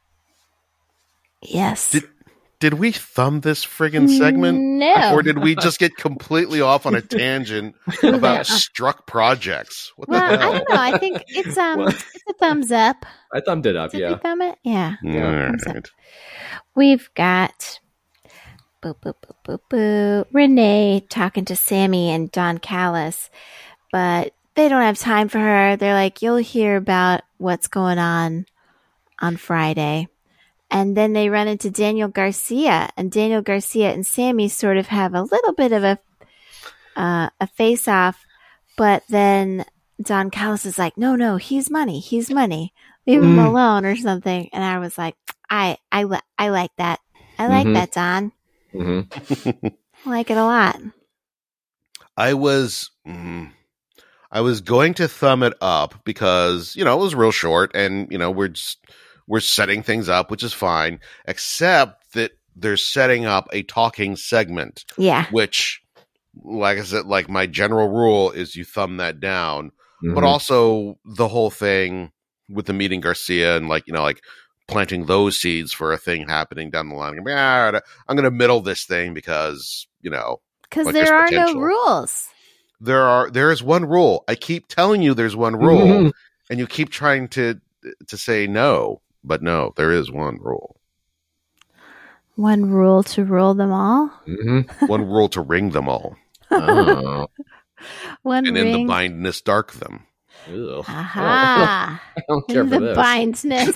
Speaker 2: Yes.
Speaker 1: Did, did we thumb this friggin' segment?
Speaker 2: No.
Speaker 1: Or did we just get completely off on a tangent about struck projects? What
Speaker 2: Well,
Speaker 1: the
Speaker 2: I
Speaker 1: hell?
Speaker 2: don't know. I think it's um,
Speaker 3: What?
Speaker 2: it's a thumbs up.
Speaker 3: I thumbed it up.
Speaker 2: Did
Speaker 3: Yeah.
Speaker 2: we thumb it? Yeah.
Speaker 3: Yeah.
Speaker 1: All
Speaker 2: Thumbs up.
Speaker 1: right.
Speaker 2: We've got boo, boo, boo, boo, boo. Renee talking to Sammy and Don Callis, but they don't have time for her. They're like, you'll hear about what's going on on Friday. And then they run into Daniel Garcia, and Daniel Garcia and Sammy sort of have a little bit of a uh, a face off, but then Don Callis is like, no, no, he's money. He's money. Leave him
Speaker 3: Mm.
Speaker 2: alone or something. And I was like, I, I, li- I like that. I like
Speaker 3: Mhm.
Speaker 2: that, Don.
Speaker 3: Mm-hmm.
Speaker 2: I like it a lot.
Speaker 1: I was mm, I was going to thumb it up because, you know, it was real short and, you know, we're just, we're setting things up, which is fine, except that they're setting up a talking segment,
Speaker 2: Yeah.
Speaker 1: which, like I said, like my general rule is you thumb that down,
Speaker 3: Mm-hmm.
Speaker 1: but also the whole thing with the meeting Garcia and like, you know, like planting those seeds for a thing happening down the line. I'm, like, "Ah, I'm going to middle this thing because, you know,
Speaker 2: Because
Speaker 1: Like,
Speaker 2: there
Speaker 1: there's
Speaker 2: are
Speaker 1: potential.
Speaker 2: no rules.
Speaker 1: there are there is one rule. I keep telling you there's one rule,
Speaker 3: Mhm.
Speaker 1: and you keep trying to to say no, but no, there is one rule.
Speaker 2: One rule to rule them all.
Speaker 3: Mm-hmm.
Speaker 1: One rule to ring them all,
Speaker 3: Oh.
Speaker 2: One
Speaker 1: and in the
Speaker 2: ring.
Speaker 1: blindness dark them.
Speaker 3: Ew.
Speaker 2: Aha.
Speaker 3: I don't care
Speaker 2: In
Speaker 3: for
Speaker 2: the
Speaker 3: this.
Speaker 2: bindness.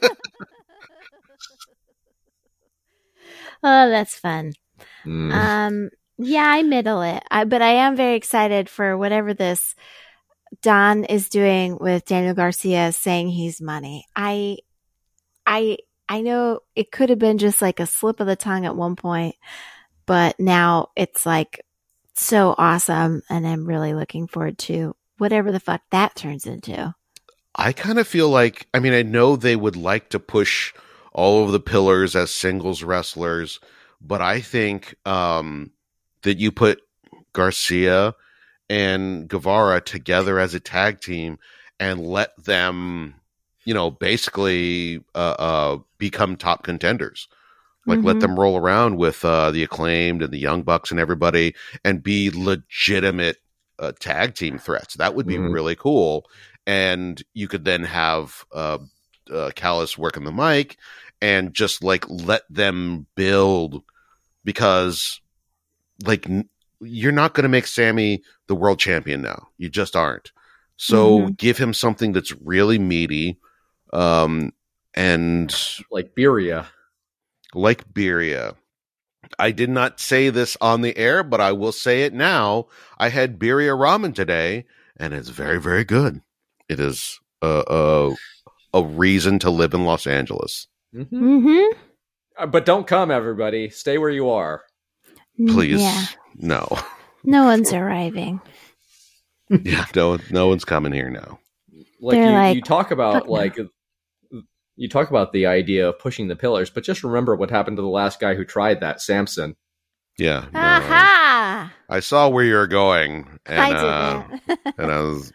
Speaker 2: Oh, that's fun.
Speaker 3: Mm.
Speaker 2: Um, yeah, I middle it. I, but I am very excited for whatever this Don is doing with Daniel Garcia saying he's money. I, I, I know it could have been just like a slip of the tongue at one point, but now it's like so awesome, and I'm really looking forward to whatever the fuck that turns into.
Speaker 1: I kind of feel like, I mean, I know they would like to push all of the pillars as singles wrestlers, but I think um, that you put Garcia and Guevara together as a tag team and let them, you know, basically uh, uh, become top contenders. Like, let
Speaker 2: Mhm.
Speaker 1: them roll around with uh, the Acclaimed and the Young Bucks and everybody and be legitimate uh, tag team threats. That would be
Speaker 3: Mhm.
Speaker 1: really cool. And you could then have uh, uh, Callis working the mic and just like let them build, because like n- you're not going to make Sammy the world champion now. You just aren't. So
Speaker 2: Mhm.
Speaker 1: give him something that's really meaty, um, and
Speaker 3: Like Beria.
Speaker 1: like Birria. I did not say this on the air, but I will say it now. I had Birria ramen today, and it's very, very good. It is a a, a reason to live in Los Angeles.
Speaker 3: Mm-hmm.
Speaker 2: Mm-hmm.
Speaker 3: Uh, but don't come, everybody. Stay where you are.
Speaker 1: Please,
Speaker 2: Yeah.
Speaker 1: no,
Speaker 2: No one's arriving.
Speaker 1: yeah, no, no one's coming here now.
Speaker 3: Like
Speaker 2: They're
Speaker 3: you,
Speaker 2: like,
Speaker 3: you talk about
Speaker 2: "Fuck no."
Speaker 3: like you talk about the idea of pushing the pillars, but just remember what happened to the last guy who tried that, Samson.
Speaker 1: Yeah, no,
Speaker 2: Aha!
Speaker 1: I saw where you're going, and
Speaker 2: I
Speaker 1: uh,
Speaker 2: didn't.
Speaker 1: and I was,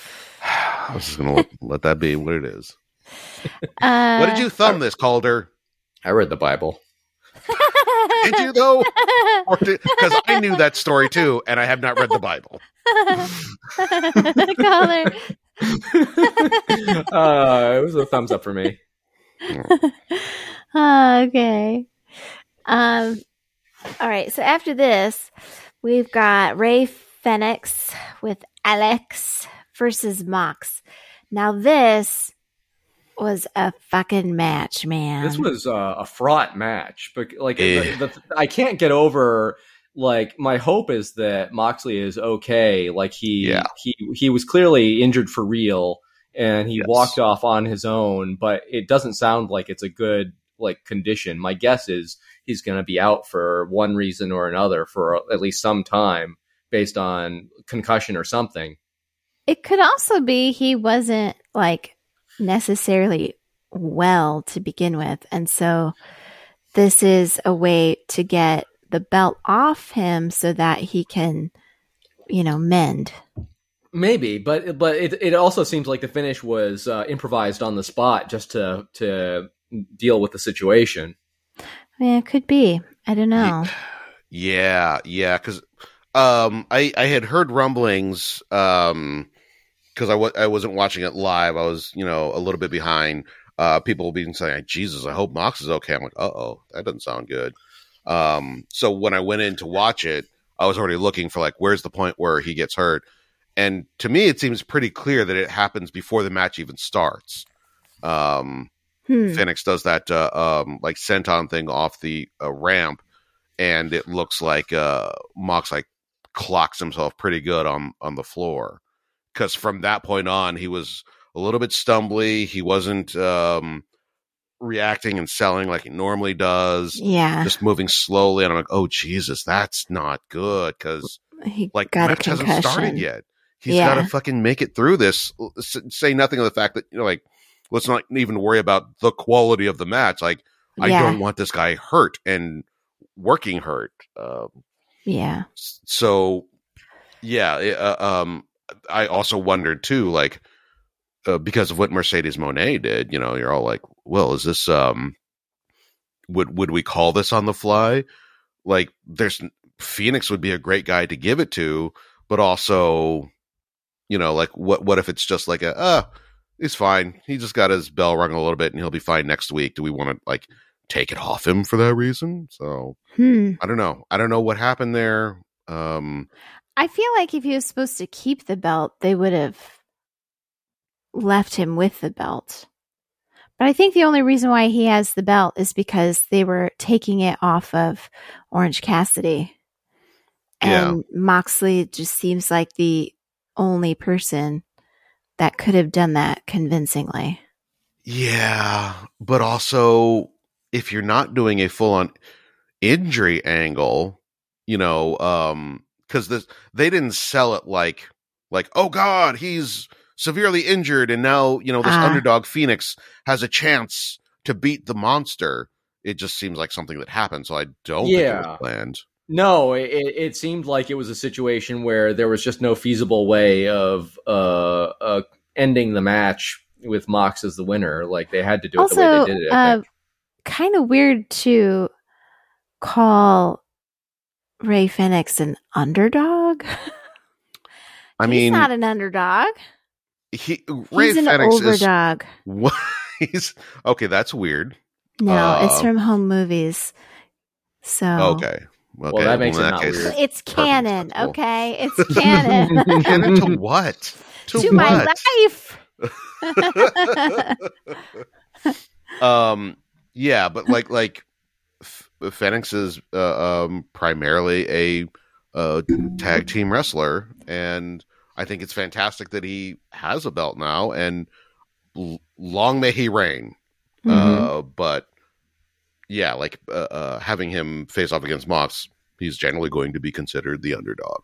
Speaker 1: I was just gonna let, let that be what it is.
Speaker 2: uh,
Speaker 1: What did you thumb this, Calder?
Speaker 3: I read the Bible.
Speaker 1: Did you though? Because I knew that story too, and I have not read the Bible.
Speaker 2: Caller.
Speaker 3: uh, it was a thumbs up for me.
Speaker 2: Oh, okay. Um. All right. So after this, we've got Ray Phoenix with Alex versus Mox. Now this was a fucking match, man.
Speaker 3: This was uh, a fraught match, but like
Speaker 1: Eh.
Speaker 3: the, the, I can't get over. Like my hope is that Moxley is okay. Like he
Speaker 1: Yeah.
Speaker 3: he he was clearly injured for real, and he
Speaker 1: Yes.
Speaker 3: walked off on his own. But it doesn't sound like it's a good like condition. My guess is he's going to be out for one reason or another for at least some time, based on concussion or something.
Speaker 2: It could also be he wasn't like necessarily well to begin with, and so this is a way to get the belt off him so that he can, you know, mend.
Speaker 3: Maybe, but but it it also seems like the finish was uh, improvised on the spot just to to deal with the situation.
Speaker 2: Yeah, it could be. I don't know.
Speaker 1: Yeah, yeah, because um, I I had heard rumblings um, because I w- I wasn't watching it live. I was you know a little bit behind. Uh, people being saying, "Jesus, I hope Mox is okay." I'm like, "Uh oh, that doesn't sound good." Um, so when I went in to watch it, I was already looking for like, where's the point where he gets hurt? And to me, it seems pretty clear that it happens before the match even starts. Um, hmm. Phoenix does that uh, um, like senton thing off the uh, ramp, and it looks like uh, Mox like clocks himself pretty good on on the floor. Because from that point on, he was a little bit stumbly. He wasn't um, reacting and selling like he normally does.
Speaker 2: Yeah,
Speaker 1: just moving slowly. And I'm like, oh Jesus, that's not good. Because like the match hasn't started yet. He's yeah. got to fucking make it through this. Say nothing of the fact that, you know, like, let's not even worry about the quality of the match. Like, yeah. I don't want this guy hurt and working hurt. Uh,
Speaker 2: yeah.
Speaker 1: So, yeah. Uh, um, I also wondered, too, like, uh, because of what Mercedes Moné did, you know, you're all like, well, is this, um, would, would we call this on the fly? Like, there's, Phoenix would be a great guy to give it to, but also, you know, like what? What if it's just like a, uh, he's fine. He just got his bell rung a little bit, and he'll be fine next week. Do we want to like take it off him for that reason? So
Speaker 2: hmm.
Speaker 1: I don't know. I don't know what happened there. Um,
Speaker 2: I feel like if he was supposed to keep the belt, they would have left him with the belt. But I think the only reason why he has the belt is because they were taking it off of Orange Cassidy, and yeah. Moxley just seems like the only person that could have done that convincingly.
Speaker 1: Yeah, but also if you're not doing a full-on injury angle, you know, um, because this they didn't sell it like like oh god, he's severely injured and now you know this uh, underdog Phoenix has a chance to beat the monster. It just seems like something that happened, so I don't yeah. think it was planned.
Speaker 3: No, it, it seemed like it was a situation where there was just no feasible way of uh, uh, ending the match with Mox as the winner. Like they had to do it
Speaker 2: also,
Speaker 3: the way they did it. I
Speaker 2: uh,
Speaker 3: think.
Speaker 2: Kind of weird to call Rey Fenix an underdog.
Speaker 1: I
Speaker 2: He's
Speaker 1: mean,
Speaker 2: not an underdog.
Speaker 1: He Rey
Speaker 2: He's
Speaker 1: Fenix
Speaker 2: an overdog.
Speaker 1: Is, what? He's okay. That's weird.
Speaker 2: No,
Speaker 1: uh,
Speaker 2: it's from Home Movies. So
Speaker 1: okay.
Speaker 3: Okay, well, that makes well, it not case, weird.
Speaker 2: It's canon, okay? It's canon.
Speaker 1: Canon to what? To,
Speaker 2: to
Speaker 1: what?
Speaker 2: my
Speaker 1: life. um, yeah, but like, like F- Fenix is uh, um, primarily a uh, tag team wrestler, and I think it's fantastic that he has a belt now, and l- long may he reign. Mm-hmm. Uh, but yeah, like uh, uh, having him face off against Mox, he's generally going to be considered the underdog.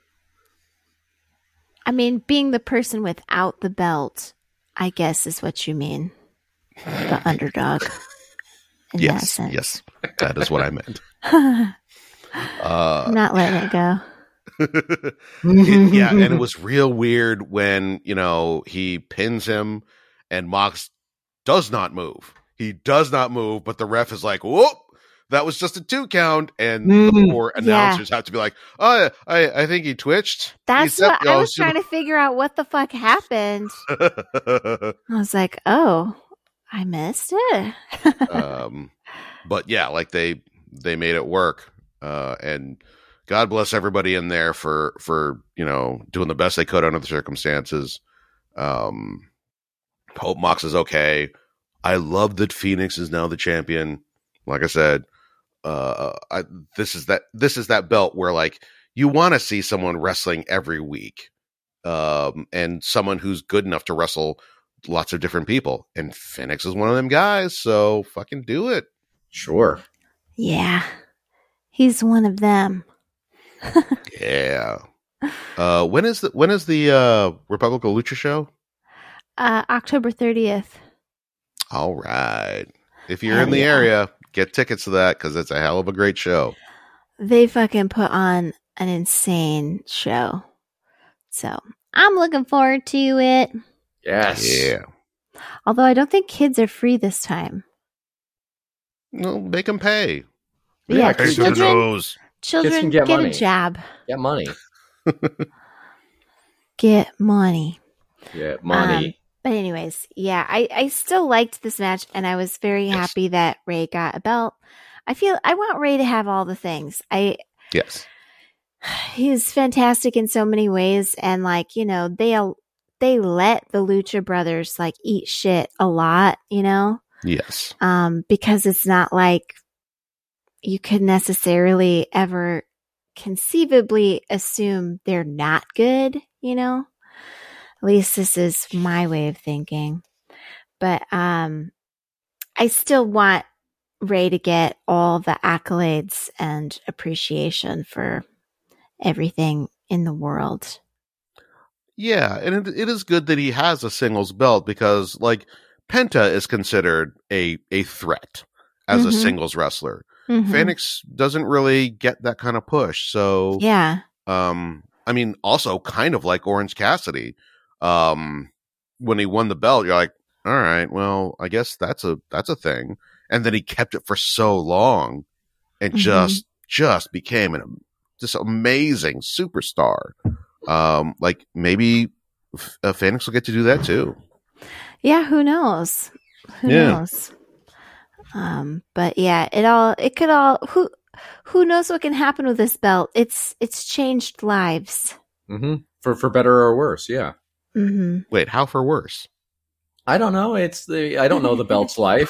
Speaker 2: I mean, being the person without the belt, I guess is what you mean. The underdog. In
Speaker 1: yes,
Speaker 2: that sense.
Speaker 1: Yes, that is what I meant.
Speaker 2: uh, I'm not letting it go.
Speaker 1: it, yeah, and it was real weird when, you know, he pins him and Mox does not move. He does not move, but the ref is like, whoop, that was just a two count. And mm, the poor announcers yeah. have to be like, oh, I, I think he twitched.
Speaker 2: That's
Speaker 1: he
Speaker 2: what I was trying to figure out what the fuck happened. I was like, oh, I missed it.
Speaker 1: um, but yeah, like they, they made it work. Uh, and God bless everybody in there for, for, you know, doing the best they could under the circumstances. Um, hope Mox is okay. I love that Phoenix is now the champion. Like I said, uh, I, this is that this is that belt where like you want to see someone wrestling every week, um, and someone who's good enough to wrestle lots of different people. And Phoenix is one of them guys, so fucking do it.
Speaker 3: Sure.
Speaker 2: Yeah, he's one of them.
Speaker 1: Yeah. Uh, when is the when is the uh, Republic of Lucha show?
Speaker 2: Uh, October thirtieth.
Speaker 1: All right. If you're
Speaker 2: Hell
Speaker 1: in the
Speaker 2: yeah.
Speaker 1: area, get tickets to that because it's a hell of a great show.
Speaker 2: They fucking put on an insane show. So I'm looking forward to it.
Speaker 3: Yes.
Speaker 1: Yeah.
Speaker 2: Although I don't think kids are free this time.
Speaker 1: No, make them pay.
Speaker 2: Yeah,
Speaker 3: Yeah,
Speaker 1: Pay for the
Speaker 2: children,
Speaker 1: nose.
Speaker 2: children
Speaker 3: can
Speaker 2: get,
Speaker 3: get
Speaker 2: a
Speaker 3: money.
Speaker 2: jab.
Speaker 3: Get money.
Speaker 2: Get money.
Speaker 3: Get money.
Speaker 2: Um, but anyways, yeah, I, I still liked this match, and I was very
Speaker 1: Yes.
Speaker 2: happy that Ray got a belt. I feel I want Ray to have all the things. I
Speaker 1: Yes.
Speaker 2: he's fantastic in so many ways, and like, you know, they they let the Lucha Brothers like eat shit a lot, you know,
Speaker 1: Yes.
Speaker 2: um, because it's not like you could necessarily ever conceivably assume they're not good, you know. At least this is my way of thinking. But um, I still want Ray to get all the accolades and appreciation for everything in the world.
Speaker 1: Yeah, and it, it is good that he has a singles belt because, like, Penta is considered a a threat as
Speaker 2: Mhm.
Speaker 1: a singles wrestler.
Speaker 2: Mhm.
Speaker 1: Phoenix doesn't really get that kind of push. So,
Speaker 2: Yeah.
Speaker 1: um, I mean, also kind of like Orange Cassidy. Um, when he won the belt, you're like, all right, well, I guess that's a that's a thing. And then he kept it for so long, and
Speaker 2: Mhm.
Speaker 1: just just became an this amazing superstar. Um, like maybe uh, Phoenix will get to do that too.
Speaker 2: Yeah, who knows? Who
Speaker 1: Yeah.
Speaker 2: knows? Um, but yeah, it all it could all who who knows what can happen with this belt? It's it's changed lives.
Speaker 3: Mm-hmm. For for better or worse, yeah.
Speaker 2: Mm-hmm.
Speaker 1: Wait, how for worse?
Speaker 3: I don't know. It's the I don't know the belt's life.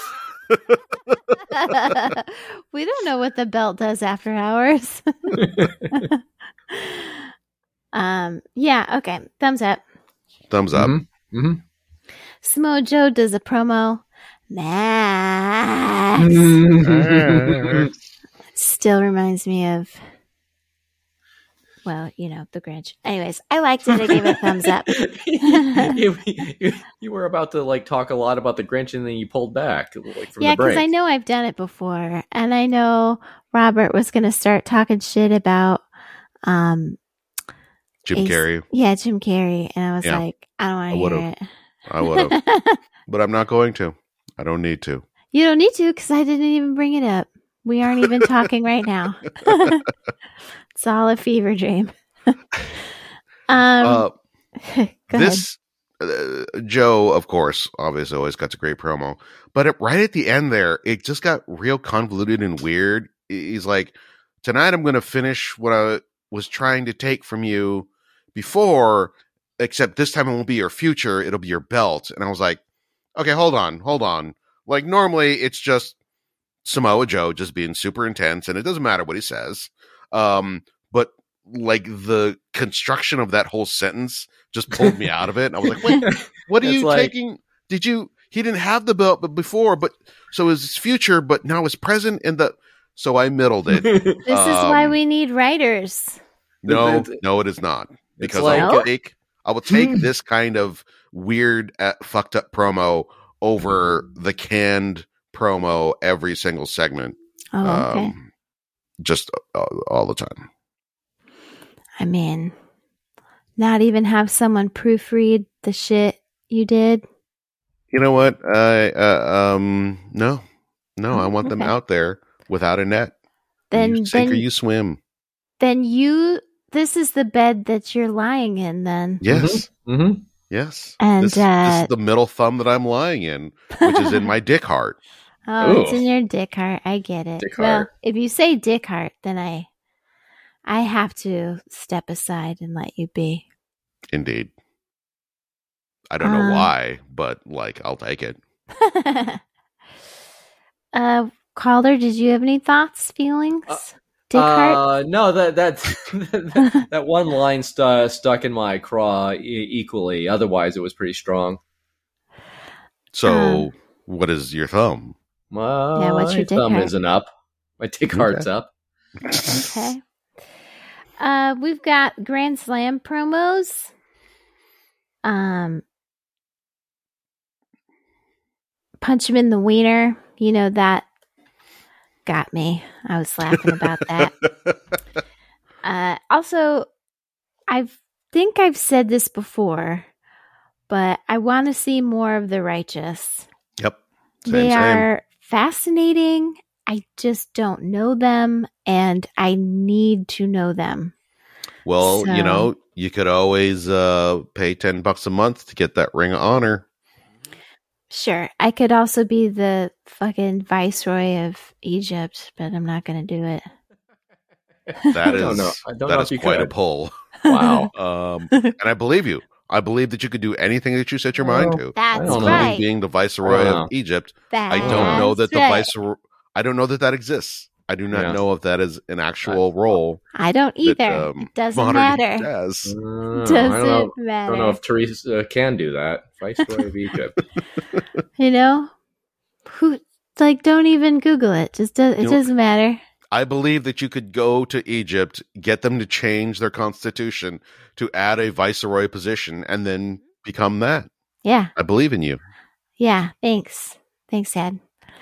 Speaker 2: We don't know what the belt does after hours. um, yeah, okay. Thumbs up.
Speaker 1: Thumbs up.
Speaker 3: Mm-hmm. Mm-hmm.
Speaker 2: Samoa Joe does a promo. Max
Speaker 3: Mm-hmm.
Speaker 2: still reminds me of, well, you know, the Grinch. Anyways, I liked it. I gave it a thumbs up.
Speaker 3: you, you, you were about to like talk a lot about the Grinch, and then you pulled back, like from
Speaker 2: Yeah,
Speaker 3: the break.
Speaker 2: because I know I've done it before, and I know Robert was going to start talking shit about, um,
Speaker 1: Jim
Speaker 2: Ace-
Speaker 1: Carrey.
Speaker 2: yeah, Jim Carrey, and I was
Speaker 1: Yeah.
Speaker 2: like, I don't
Speaker 1: I
Speaker 2: want to
Speaker 1: would've.
Speaker 2: hear it.
Speaker 1: I would have, but I'm not going to. I don't need to.
Speaker 2: You don't need to because I didn't even bring it up. We aren't even talking right now. It's all a fever dream. um,
Speaker 1: Uh,
Speaker 2: go
Speaker 1: this uh, Joe, of course, obviously always cuts a great promo, but it, right at the end there, it just got real convoluted and weird. He's like, "Tonight, I'm going to finish what I was trying to take from you before, except this time it won't be your future; it'll be your belt." And I was like, "Okay, hold on, hold on. Like normally, it's just Samoa Joe just being super intense, and it doesn't matter what he says." Um, but like the construction of that whole sentence just pulled me out of it. And I was like, wait, what are
Speaker 3: It's
Speaker 1: you
Speaker 3: like-
Speaker 1: taking? Did you, he didn't have the belt but before, but so is his future, but now his present and the, so I middled it.
Speaker 2: ahead. This is why
Speaker 1: Um,
Speaker 2: we need writers.
Speaker 1: No,
Speaker 3: It's-
Speaker 1: no, it is not. Because
Speaker 3: like-
Speaker 1: I will take, I will take
Speaker 3: Hmm.
Speaker 1: this kind of weird, uh, fucked up promo over the canned promo every single segment.
Speaker 2: Oh, okay.
Speaker 1: Um, just uh, all the time.
Speaker 2: I mean, not even have someone proofread the shit you did.
Speaker 1: You know what? I uh, um no, no. I want them
Speaker 2: Okay.
Speaker 1: out there without a net.
Speaker 2: Then,
Speaker 1: you sink or
Speaker 2: then,
Speaker 1: you swim.
Speaker 2: then you. This is the bed that you're lying in. Then,
Speaker 1: Yes,
Speaker 3: Mm-hmm.
Speaker 1: yes.
Speaker 2: And,
Speaker 1: this, this
Speaker 2: uh,
Speaker 1: is the middle thumb that I'm lying in, which is in my dick heart.
Speaker 2: oh, it's
Speaker 3: Ooh.
Speaker 2: in your dick heart. I get it.
Speaker 3: Dick
Speaker 2: well,
Speaker 3: heart.
Speaker 2: if you say dick heart, then I, I have to step aside and let you be.
Speaker 1: Indeed. I don't know
Speaker 2: Um,
Speaker 1: why, but like I'll take it.
Speaker 2: uh, Calder, did you have any thoughts, feelings? dick heart.
Speaker 3: Uh, no, that that that, that one line stu- stuck in my craw e- equally. Otherwise, it was pretty strong.
Speaker 1: So,
Speaker 2: um,
Speaker 1: what is your thumb?
Speaker 3: My
Speaker 2: Yeah, what's your dick
Speaker 3: thumb
Speaker 2: heart?
Speaker 3: isn't up. My dick
Speaker 1: Okay.
Speaker 3: heart's up.
Speaker 2: Okay. Uh, we've got Grand Slam promos. Um, punch him in the wiener. You know that got me. I was laughing about that. Uh, also, I think I've said this before, but I want to see more of the righteous.
Speaker 1: Yep. Same,
Speaker 2: they
Speaker 1: same.
Speaker 2: are fascinating. I just don't know them, and I need to know them.
Speaker 1: Well,
Speaker 2: So-
Speaker 1: you know, you could always uh, pay ten bucks a month to get that Ring of Honor.
Speaker 2: Sure. I could also be the fucking viceroy of Egypt, but I'm not going to do it.
Speaker 1: That
Speaker 3: I don't
Speaker 1: is
Speaker 3: know. I don't
Speaker 1: that
Speaker 3: know
Speaker 1: is
Speaker 3: if you
Speaker 1: quite a
Speaker 3: could.
Speaker 1: pull.
Speaker 3: Wow.
Speaker 1: Um, and I believe you. I believe that you could do anything that you set your mind
Speaker 3: Well,
Speaker 1: to,
Speaker 2: That's
Speaker 3: don't know.
Speaker 2: right.
Speaker 1: including being the viceroy
Speaker 3: I don't
Speaker 1: of
Speaker 3: know.
Speaker 1: Egypt.
Speaker 2: That's
Speaker 1: I don't know that the
Speaker 2: right.
Speaker 1: viceroy. I don't know that that exists. I do not
Speaker 3: Yeah.
Speaker 1: know if that is an actual role.
Speaker 2: I don't either.
Speaker 1: That, um,
Speaker 2: it doesn't
Speaker 1: modern
Speaker 2: matter.
Speaker 1: jazz.
Speaker 3: Uh, I don't
Speaker 2: Doesn't
Speaker 3: know.
Speaker 2: matter.
Speaker 3: I don't know if Teresa uh, can do that. Viceroy of Egypt.
Speaker 2: You know, who like don't even Google it. Just does. It
Speaker 1: You know-
Speaker 2: doesn't matter.
Speaker 1: I believe that you could go to Egypt, get them to change their constitution to add a viceroy position, and then become that.
Speaker 2: Yeah,
Speaker 1: I believe in you.
Speaker 2: yeah. Thanks, thanks, Dad.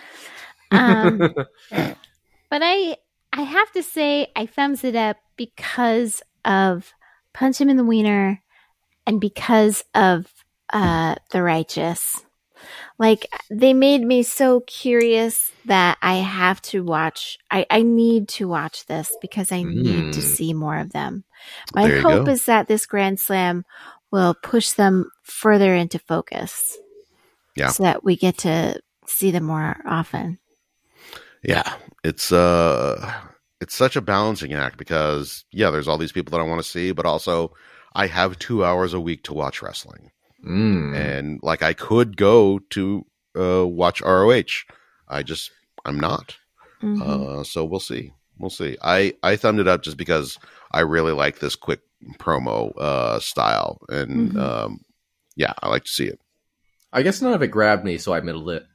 Speaker 2: Um, but I, I have to say, I thumbs it up because of Punch Him in the Wiener, and because of uh, The Righteous. Like, they made me so curious that I have to watch. I, I need to watch this because I need to
Speaker 3: Mm.
Speaker 2: see more of them. My
Speaker 1: There you
Speaker 2: hope
Speaker 1: go.
Speaker 2: is that this Grand Slam will push them further into focus.
Speaker 1: Yeah.
Speaker 2: So that we get to see them more often.
Speaker 1: Yeah, it's uh, it's such a balancing act because yeah, there's all these people that I want to see, but also I have two hours a week to watch wrestling,
Speaker 3: Mm.
Speaker 1: and like I could go to uh, watch R O H. I just I'm not.
Speaker 2: Mhm.
Speaker 1: Uh, so we'll see. We'll see. I, I thumbed it up just because I really like this quick promo uh, style. And
Speaker 2: Mhm.
Speaker 1: um, yeah, I like to see it.
Speaker 3: I guess none of it grabbed me, so I middled it.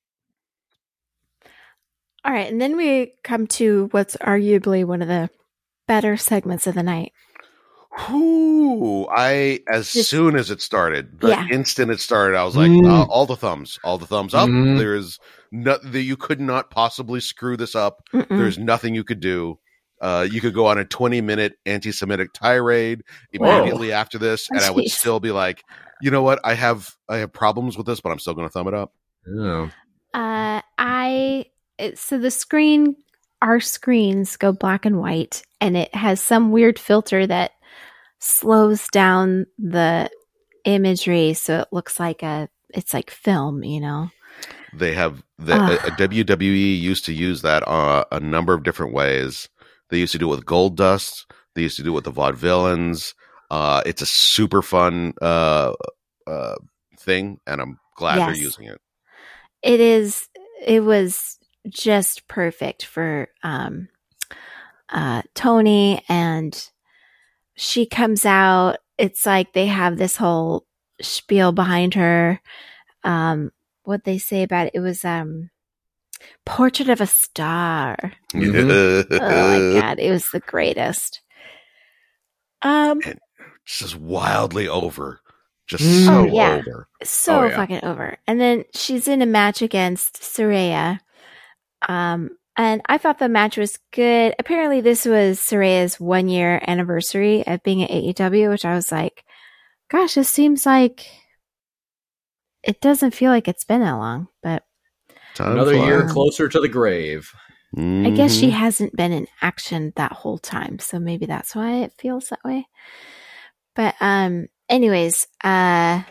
Speaker 2: All right, and then we come to what's arguably one of the better segments of the night.
Speaker 1: Whew, I, as
Speaker 2: Just-
Speaker 1: soon as it started, the
Speaker 2: Yeah.
Speaker 1: instant it started, I was like,
Speaker 3: Mm.
Speaker 1: uh, all the thumbs, all the thumbs up.
Speaker 3: Mhm.
Speaker 1: There is no, the, you could not possibly screw this up.
Speaker 2: Mm-mm.
Speaker 1: There's nothing you could do. Uh, you could go on a twenty minute anti-Semitic tirade
Speaker 2: Wow.
Speaker 1: immediately after this, and I would
Speaker 2: Jeez.
Speaker 1: still be like, you know what? I have I have problems with this, but I'm still going to thumb it up.
Speaker 3: Oh.
Speaker 2: Uh, I it, so the screen, our screens go black and white, and it has some weird filter that slows down the imagery so it looks like a it's like film, you know.
Speaker 1: They have the
Speaker 2: Ugh.
Speaker 1: a, a W W E used to use that uh, a number of different ways. They used to do it with Gold Dust. They used to do it with the Vaudevillains. Uh, it's a super fun uh, uh, thing, and I'm glad they're
Speaker 2: Yes.
Speaker 1: using it.
Speaker 2: It is it was just perfect for um uh Tony, and she comes out. It's like they have this whole spiel behind her. Um what they say about it, it was um Portrait of a Star.
Speaker 3: Mhm.
Speaker 2: Oh my god, it was the greatest. Um
Speaker 1: Just wildly over. Just
Speaker 3: Mm.
Speaker 1: so
Speaker 2: Oh, yeah.
Speaker 1: over.
Speaker 2: so
Speaker 3: Oh, yeah.
Speaker 2: fucking over. And then she's in a match against Saraya. Um, and I thought the match was good. Apparently, this was Saraya's one year anniversary of being at A E W, which I was like, gosh, this seems like it doesn't feel like it's been that long. But
Speaker 1: Time
Speaker 3: Another year
Speaker 2: flies.
Speaker 3: closer to the grave.
Speaker 2: I guess she
Speaker 1: Mhm.
Speaker 2: hasn't been in action that whole time, so maybe that's why it feels that way. But um, anyways, uh,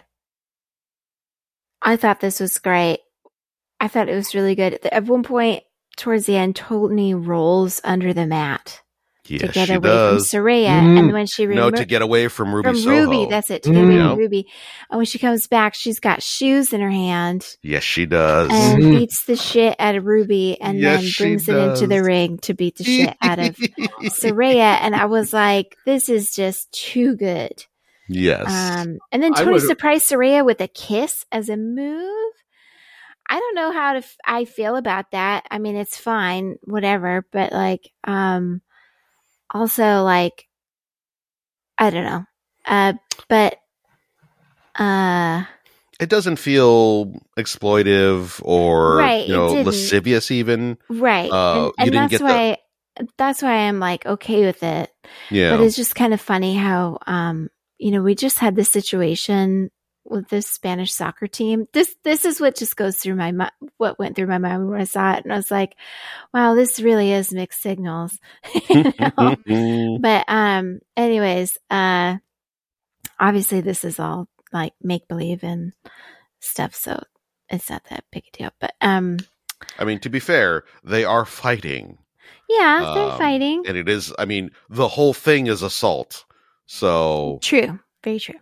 Speaker 2: I thought this was great. I thought it was really good. At one point, towards the end, Tony rolls under the mat to
Speaker 1: Yes,
Speaker 2: get
Speaker 1: she
Speaker 2: away
Speaker 1: does.
Speaker 2: from Saraya,
Speaker 3: Mm.
Speaker 2: and when she
Speaker 1: No,
Speaker 2: remo-
Speaker 1: to get away from Ruby
Speaker 2: from
Speaker 1: Soho.
Speaker 2: Ruby, that's it, to get away
Speaker 3: Mm.
Speaker 2: from Ruby. And when she comes back, she's got shoes in her hand
Speaker 1: Yes, she does.
Speaker 2: and
Speaker 3: Mhm.
Speaker 2: beats the shit out of Ruby, and
Speaker 1: Yes,
Speaker 2: then
Speaker 1: she
Speaker 2: brings it into the
Speaker 1: does.
Speaker 2: ring to beat the shit out of Saraya. And I was like, this is just too good.
Speaker 1: Yes.
Speaker 2: Um, and then
Speaker 3: I
Speaker 2: Tony
Speaker 3: would-
Speaker 2: surprised Saraya with a kiss as a move. I don't know how to f- I feel about that. I mean, it's fine, whatever. But like, um, also like, I don't know. Uh, but uh,
Speaker 1: it doesn't feel exploitive or
Speaker 2: Right,
Speaker 1: you
Speaker 2: it
Speaker 1: know
Speaker 2: didn't.
Speaker 1: lascivious even.
Speaker 2: Right.
Speaker 1: Uh,
Speaker 2: and
Speaker 1: you
Speaker 2: and
Speaker 1: didn't
Speaker 2: that's
Speaker 1: get
Speaker 2: why that's why I'm like okay with it.
Speaker 1: Yeah.
Speaker 2: But it's just kind of funny how um you know, we just had this situation with this Spanish soccer team. This this is what just goes through my mi- what went through my mind when I saw it, and I was like, wow, this really is mixed signals. You know? But um anyways, uh obviously this is all like make believe and stuff, so it's not that big a deal. But um
Speaker 1: I mean, to be fair, they are fighting.
Speaker 2: yeah, they're
Speaker 1: Um,
Speaker 2: fighting.
Speaker 1: and it is. I mean, the whole thing is assault. So
Speaker 2: True. Very true.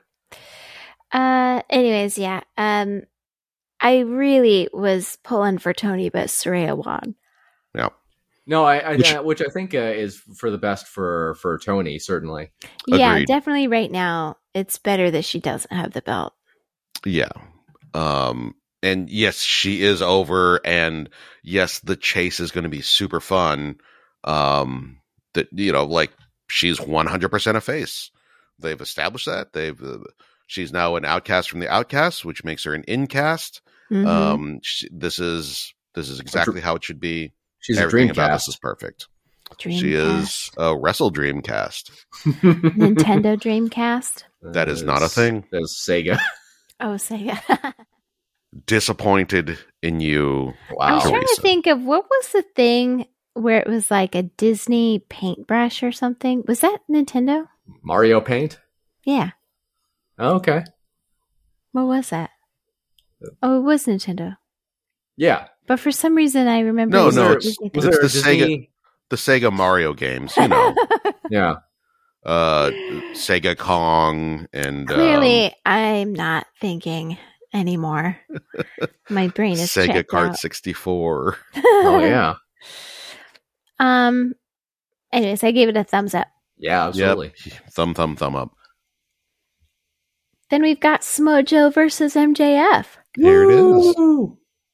Speaker 2: Uh anyways, yeah. Um I really was pulling for Tony, but Soraya won.
Speaker 1: yeah.
Speaker 3: No, I, I
Speaker 1: Which-
Speaker 3: which, which I think uh, is for the best for for Tony, certainly.
Speaker 2: Yeah,
Speaker 1: Agreed.
Speaker 2: definitely right now it's better that she doesn't have the belt.
Speaker 1: Yeah. Um, and yes, she is over, and yes, the chase is going to be super fun. Um, that you know, like she's one hundred percent a face. They've established that. They've uh, she's now an outcast from the outcasts, which makes her an incast.
Speaker 2: Mhm.
Speaker 1: Um, she, this is this is exactly how it should be.
Speaker 3: She's
Speaker 1: Everything
Speaker 3: a
Speaker 1: about this
Speaker 3: Dreamcast.
Speaker 1: is perfect. She
Speaker 2: Dreamcast.
Speaker 1: is a Wrestle Dreamcast.
Speaker 2: Nintendo Dreamcast.
Speaker 1: That is not a thing.
Speaker 3: That's Sega.
Speaker 2: Oh, Sega.
Speaker 1: Disappointed in you.
Speaker 2: I was
Speaker 3: Wow.
Speaker 2: trying to
Speaker 1: Teresa.
Speaker 2: think of what was the thing where it was like a Disney paintbrush or something. Was that Nintendo?
Speaker 3: Mario Paint.
Speaker 2: Yeah.
Speaker 3: Oh, okay.
Speaker 2: What was that? Oh, it was Nintendo.
Speaker 3: Yeah.
Speaker 2: But for some reason, I remember.
Speaker 1: No,
Speaker 2: it was
Speaker 1: no,
Speaker 2: a
Speaker 1: it's-
Speaker 2: Disney
Speaker 3: Was
Speaker 2: thing.
Speaker 3: there a
Speaker 1: It's the Sega-
Speaker 3: Disney?
Speaker 1: The Sega Mario games, you know.
Speaker 3: Yeah.
Speaker 1: uh Sega Kong and
Speaker 2: Clearly,
Speaker 1: um,
Speaker 2: I'm not thinking anymore. My brain is
Speaker 1: Sega
Speaker 2: checked
Speaker 1: Kart
Speaker 2: out.
Speaker 1: sixty-four.
Speaker 3: Oh yeah.
Speaker 2: Um. Anyways, I gave it a thumbs up.
Speaker 3: Yeah. Absolutely.
Speaker 1: Yep. Thumb, thumb, thumb up.
Speaker 2: Then we've got Smojo versus M J F.
Speaker 1: There it is.
Speaker 3: Woo!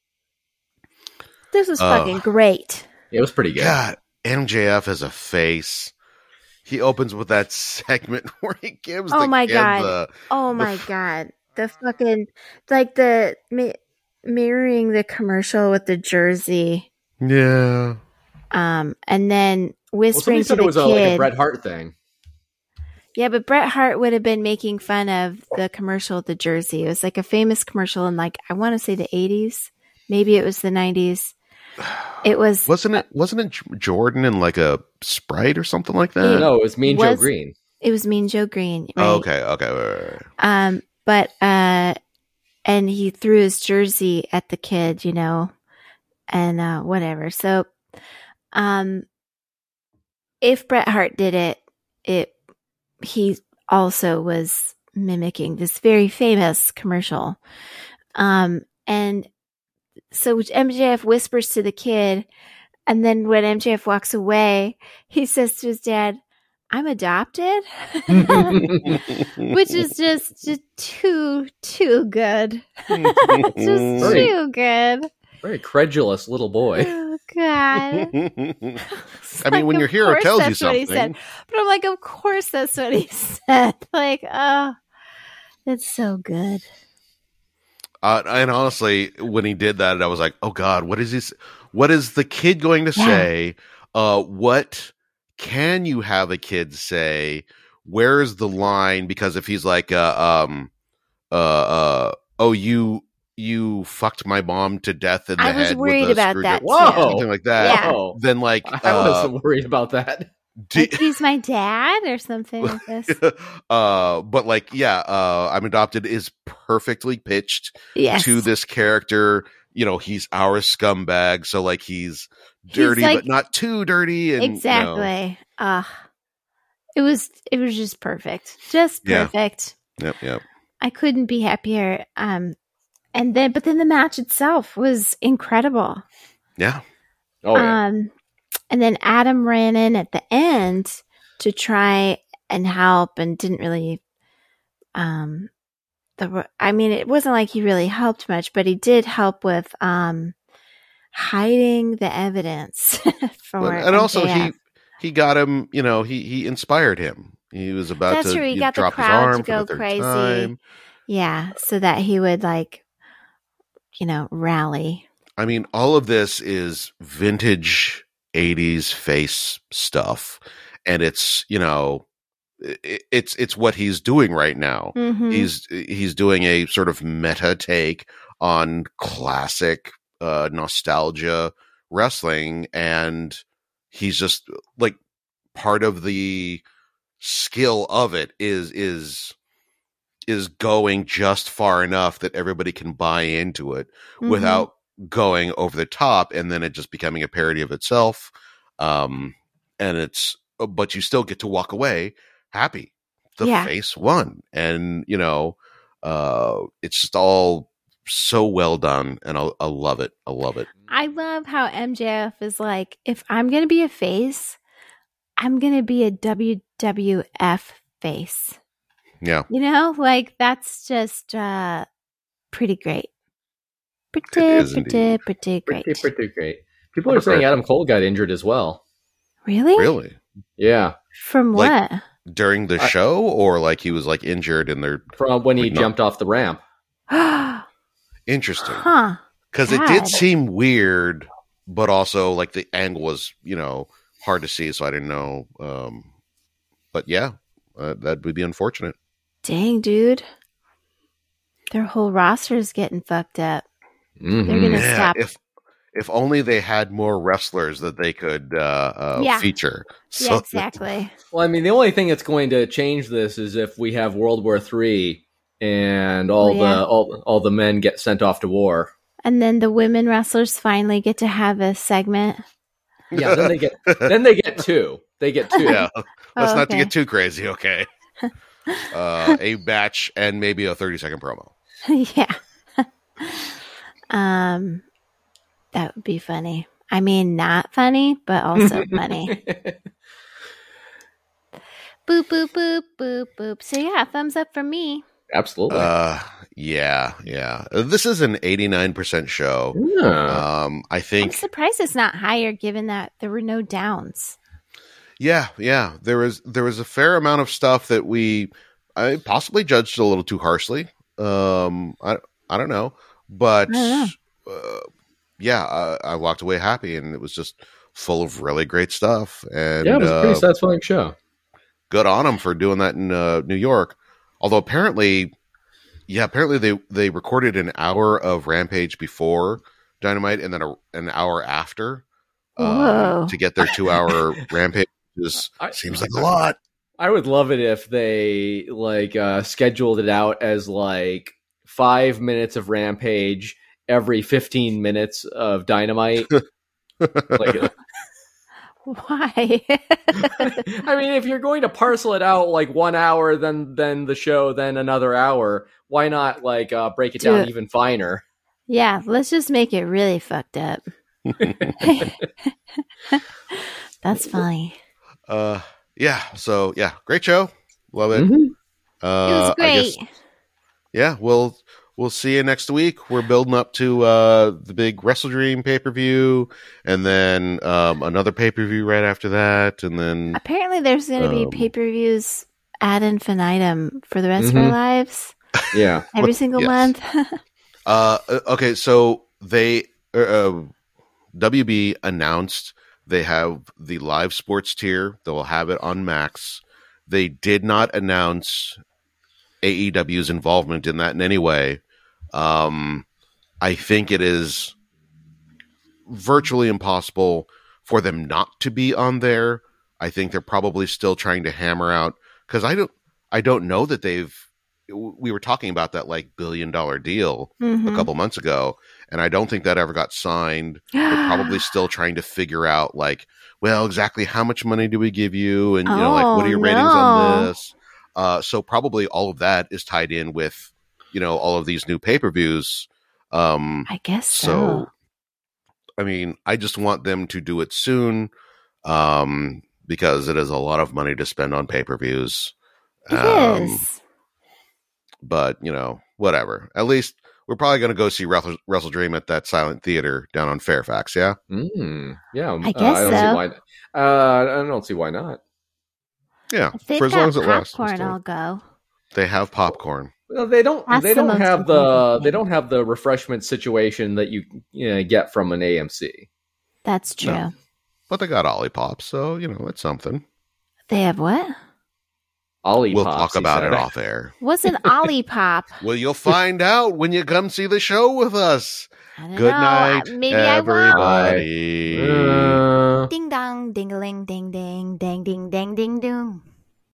Speaker 2: This was
Speaker 1: Oh.
Speaker 2: fucking great.
Speaker 3: It was pretty good.
Speaker 1: God, M J F has a face. He opens with that segment where he gives
Speaker 2: Oh
Speaker 1: the
Speaker 2: my
Speaker 1: kid
Speaker 2: God.
Speaker 1: the
Speaker 2: Oh
Speaker 1: The
Speaker 2: my
Speaker 1: f-
Speaker 2: god, the fucking like the mi- mirroring the commercial with the jersey,
Speaker 1: yeah.
Speaker 2: um, and then
Speaker 3: Well,
Speaker 2: whispering
Speaker 3: somebody
Speaker 2: to
Speaker 3: said
Speaker 2: the
Speaker 3: it was a,
Speaker 2: kid.
Speaker 3: like a Bret Hart thing.
Speaker 2: Yeah, but Bret Hart would have been making fun of the commercial with the jersey. It was like a famous commercial in like I want to say the eighties, maybe it was the nineties. It was
Speaker 1: Wasn't it wasn't it J- Jordan in like a Sprite or something like that?
Speaker 3: No, it was Mean Joe
Speaker 2: Was-
Speaker 3: Green.
Speaker 2: it was Mean Joe Green, right?
Speaker 1: Oh, okay, okay. right, right, right.
Speaker 2: Um, but uh, and he threw his jersey at the kid, you know, and uh, whatever. So, um, if Bret Hart did it, it he also was mimicking this very famous commercial. Um, and so M J F whispers to the kid, and then when M J F walks away, he says to his dad, "I'm adopted," which is just, just too too good, just
Speaker 3: Very-
Speaker 2: too good.
Speaker 3: Very credulous little boy.
Speaker 2: Oh God!
Speaker 1: I mean, when your hero tells you something,
Speaker 2: but I'm like, of course that's what he said. Like, oh, that's so good.
Speaker 1: Uh, and honestly, when he did that, I was like, "Oh God, what is this? What is the kid going to
Speaker 2: Yeah.
Speaker 1: say? Uh, what can you have a kid say? Where's the line? Because if he's like, uh, um, uh, uh, oh, you you fucked my mom to death in the
Speaker 2: I was
Speaker 1: head
Speaker 2: worried
Speaker 1: with a
Speaker 2: about
Speaker 1: screwdriver,"
Speaker 2: that
Speaker 3: Whoa.
Speaker 2: too.
Speaker 1: something like that.
Speaker 2: Yeah.
Speaker 3: Whoa.
Speaker 1: Then, like,
Speaker 3: I
Speaker 1: uh,
Speaker 3: wasn't worried about that.
Speaker 1: do-
Speaker 2: Like he's my dad or something like this.
Speaker 1: uh, but like, yeah, uh, I'm adopted is perfectly pitched
Speaker 2: Yes.
Speaker 1: to this character. You know, he's our scumbag, so like he's dirty
Speaker 2: like-
Speaker 1: but not too dirty. And, you know,
Speaker 2: Exactly. Uh it was it was just perfect. Just
Speaker 1: Yeah.
Speaker 2: perfect.
Speaker 1: yep, yep.
Speaker 2: I couldn't be happier. Um and then but then the match itself was incredible.
Speaker 1: Yeah.
Speaker 3: Oh yeah.
Speaker 2: Um and then Adam ran in at the end to try and help and didn't really um the I mean it wasn't like he really helped much, but he did help with um hiding the evidence for
Speaker 1: But- and also
Speaker 2: M J F.
Speaker 1: he he got him. You know, he he inspired him. He was about
Speaker 2: That's
Speaker 1: to
Speaker 2: true. He
Speaker 1: you
Speaker 2: got the
Speaker 1: drop his
Speaker 2: crowd
Speaker 1: arm
Speaker 2: to
Speaker 1: for
Speaker 2: go
Speaker 1: the third
Speaker 2: crazy.
Speaker 1: time.
Speaker 2: Yeah, so that he would like, you know, rally.
Speaker 1: I mean, all of this is vintage eighties face stuff, and it's, you know, it, it's it's what he's doing right now.
Speaker 2: Mm-hmm.
Speaker 1: He's he's doing a sort of meta take on classic uh, nostalgia wrestling, and he's just like part of the skill of it is is is going just far enough that everybody can buy into it
Speaker 2: Mm-hmm.
Speaker 1: without going over the top, and then it just becoming a parody of itself. Um, and it's, but you still get to walk away happy. The
Speaker 2: Yeah.
Speaker 1: face won, and you know, uh, it's just all so well done, and I, I love it. I love it.
Speaker 2: I love how M J F is like, if I'm going to be a face, I'm going to be a W W F face.
Speaker 1: Yeah.
Speaker 2: You know, like that's just uh, pretty great. Pretty,
Speaker 1: is
Speaker 2: pretty,
Speaker 1: indeed.
Speaker 2: pretty great.
Speaker 3: Pretty, pretty great. People are saying Adam Cole got injured as well.
Speaker 2: Really?
Speaker 1: Really?
Speaker 3: Yeah.
Speaker 2: From
Speaker 1: Like-
Speaker 2: what?
Speaker 1: During the
Speaker 3: I-
Speaker 1: show, or like he was like injured and they're
Speaker 3: From when he
Speaker 1: Like, no.
Speaker 3: jumped off the ramp.
Speaker 1: interesting.
Speaker 2: Huh.
Speaker 1: Because it did
Speaker 2: God.
Speaker 1: seem weird, but also like the angle was, you know, hard to see, so I didn't know. Um, but yeah, uh, that would be unfortunate.
Speaker 2: Dang, dude. Their whole roster is getting fucked up.
Speaker 3: Mhm.
Speaker 2: They're gonna
Speaker 1: Yeah,
Speaker 2: stop.
Speaker 1: if if only they had more wrestlers that they could uh, uh,
Speaker 2: Yeah.
Speaker 1: feature.
Speaker 2: Yeah,
Speaker 1: So
Speaker 2: exactly.
Speaker 3: Well, I mean, the only thing that's going to change this is if we have World War Three and all
Speaker 2: Oh, yeah.
Speaker 3: the all, all the men get sent off to war.
Speaker 2: And then the women wrestlers finally get to have a segment.
Speaker 3: Yeah, then they get then they get two. They get two.
Speaker 1: yeah, let's
Speaker 2: Oh,
Speaker 1: not to
Speaker 2: okay.
Speaker 1: get too crazy, okay? uh, a batch and maybe a thirty second promo.
Speaker 2: Yeah. um, that would be funny. I mean, not funny, but also funny. Boop, boop, boop, boop, boop. So yeah, thumbs up from me.
Speaker 3: Absolutely.
Speaker 1: Uh, yeah, yeah. Uh, This is an eighty-nine percent show.
Speaker 3: Yeah.
Speaker 1: Um, I
Speaker 2: I'm
Speaker 1: think,
Speaker 2: surprised it's not higher given that there were no downs.
Speaker 1: yeah, yeah. There was there was a fair amount of stuff that we I possibly judged a little too harshly. Um, I I don't know, but
Speaker 2: I don't
Speaker 1: uh, yeah, I, I walked away happy, and it was just full of really great stuff. And
Speaker 3: yeah, it was a pretty
Speaker 1: uh,
Speaker 3: satisfying show.
Speaker 1: good on them for doing that in uh, New York. Although apparently, yeah, apparently they, they recorded an hour of Rampage before Dynamite and then a, an hour after
Speaker 2: Whoa.
Speaker 1: um, to get their two hour Rampage. Just
Speaker 3: I-
Speaker 1: seems like a lot.
Speaker 3: I would love it if they like uh, scheduled it out as like five minutes of Rampage every fifteen minutes of Dynamite. Like,
Speaker 2: Why?
Speaker 3: I mean, if you're going to parcel it out like one hour, then then the show, then another hour, why not like uh, break it
Speaker 2: Do
Speaker 3: down
Speaker 2: it.
Speaker 3: even finer?
Speaker 2: Yeah, let's just make it really fucked up. That's funny.
Speaker 1: Uh, yeah. So yeah, great show. Love it.
Speaker 3: Mhm.
Speaker 1: Uh,
Speaker 2: It was
Speaker 1: I
Speaker 2: great.
Speaker 1: guess, yeah, we'll we'll see you next week. We're building up to uh, the big Wrestle Dream pay per view, and then um, another pay per view right after that, and then
Speaker 2: Apparently, there's going to be
Speaker 1: Um,
Speaker 2: pay per views ad infinitum for the rest of
Speaker 3: Mhm.
Speaker 2: our lives
Speaker 3: Yeah.
Speaker 2: every single
Speaker 1: Yes.
Speaker 2: month.
Speaker 1: uh, okay. So they uh, uh, W B announced they have the live sports tier. They will have it on Max. They did not announce A E W's involvement in that in any way. Um, I think it is virtually impossible for them not to be on there. I think they're probably still trying to hammer out, because I don't, I don't know that they've. We were talking about that like billion dollar deal
Speaker 2: Mhm.
Speaker 1: a couple months ago, and I don't think that ever got signed. They're probably still trying to figure out like, well, exactly how much money do we give you, and you know, like what are
Speaker 2: Oh,
Speaker 1: your ratings on
Speaker 2: no.
Speaker 1: this? Uh, so probably all of that is tied in with, you know, all of these new pay per views. Um,
Speaker 2: I guess so.
Speaker 1: so, I mean, I just want them to do it soon, um, because it is a lot of money to spend on pay per views.
Speaker 2: It
Speaker 1: Um,
Speaker 2: is.
Speaker 1: But you know, whatever. At least we're probably going to go see Wrestle, Wrestle Dream at that silent theater down on Fairfax. Yeah.
Speaker 3: Mm, yeah.
Speaker 2: I
Speaker 3: uh,
Speaker 2: guess
Speaker 3: I don't
Speaker 2: so.
Speaker 3: see why. Uh, I don't see why not.
Speaker 1: Yeah,
Speaker 2: If they've
Speaker 1: for as long
Speaker 2: got
Speaker 1: as it lasts.
Speaker 2: popcorn,
Speaker 1: Let's do it.
Speaker 2: I'll go.
Speaker 1: They have popcorn.
Speaker 3: Well, they don't.
Speaker 2: That's
Speaker 3: they
Speaker 2: the
Speaker 3: don't
Speaker 2: most
Speaker 3: have the.
Speaker 2: important
Speaker 3: They
Speaker 2: thing.
Speaker 3: don't have the refreshment situation that you, you know, get from an A M C.
Speaker 2: That's true.
Speaker 1: No. But they got Ollipops, so you know it's something.
Speaker 2: They have what?
Speaker 3: Ollie
Speaker 1: We'll
Speaker 3: Pops,
Speaker 1: talk
Speaker 3: he
Speaker 1: about
Speaker 3: said.
Speaker 1: it off air.
Speaker 2: What's an Olipop?
Speaker 1: Well, you'll find out when you come see the show with us.
Speaker 2: I don't
Speaker 1: Good
Speaker 2: know.
Speaker 1: night,
Speaker 2: Maybe I won't.
Speaker 1: everybody.
Speaker 3: Uh,
Speaker 2: Ding dong, ding a ling, ding ding, ding ding, ding ding ding.